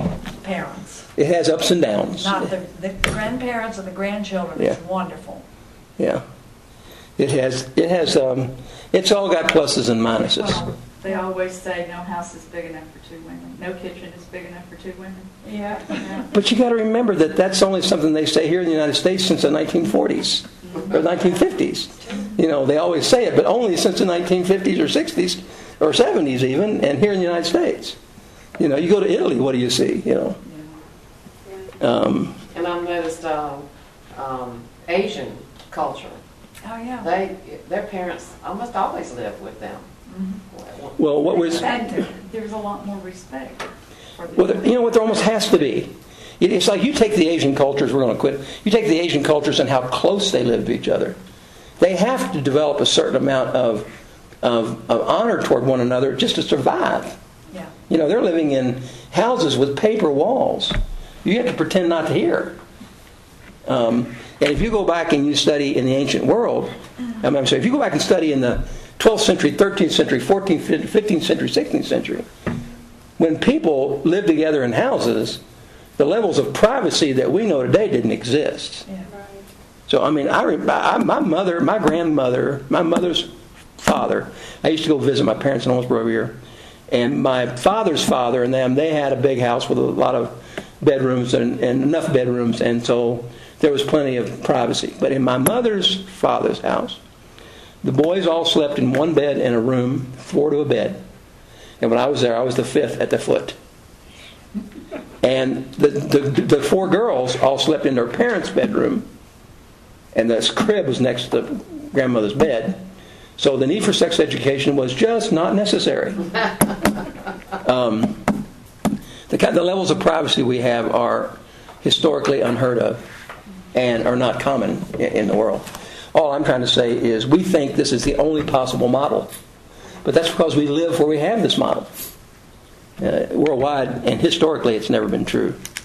parents. It has ups and downs. Not the, the grandparents and the grandchildren is Yeah. wonderful. Yeah. It has, it has, um, it's all got pluses and minuses. Well, they always say no house is big enough for two women. No kitchen is big enough for two women. Yeah. Yeah. But you got to remember that that's only something they say here in the United States since the nineteen forties or nineteen fifties. You know, they always say it, but only since the nineteen fifties or sixties or seventies even, and here in the United States. You know, you go to Italy, what do you see? You know. Um, And I've noticed um, um, Asian culture. Oh, yeah. They, their parents almost always live with them. Mm-hmm. well, what was And there- there's a lot more respect. For the well, there, you know what there almost has to be. It- It's like you take the Asian cultures. We're going to quit. You take the Asian cultures and how close they live to each other. They have to develop a certain amount of of, of honor toward one another just to survive. Yeah. You know, they're living in houses with paper walls. You have to pretend not to hear. Um, and if you go back and you study in the ancient world, I mean, I'm sorry, if you go back and study in the twelfth century, thirteenth century, fourteenth, fifteenth century, sixteenth century, when people lived together in houses, the levels of privacy that we know today didn't exist. Yeah. So, I mean, I, I my mother, my grandmother, my mother's father, I used to go visit my parents in Owensboro every year. And my father's father and them, they had a big house with a lot of bedrooms and, and enough bedrooms, and so there was plenty of privacy. But in my mother's father's house, the boys all slept in one bed in a room, four to a bed. And when I was there, I was the fifth at the foot. And the, the, the four girls all slept in their parents' bedroom, and the crib was next to the grandmother's bed. So the need for sex education was just not necessary. Um, the, kind, the levels of privacy we have are historically unheard of and are not common in, in the world. All I'm trying to say is we think this is the only possible model. But that's because we live where we have this model. Uh, worldwide and historically it's never been true.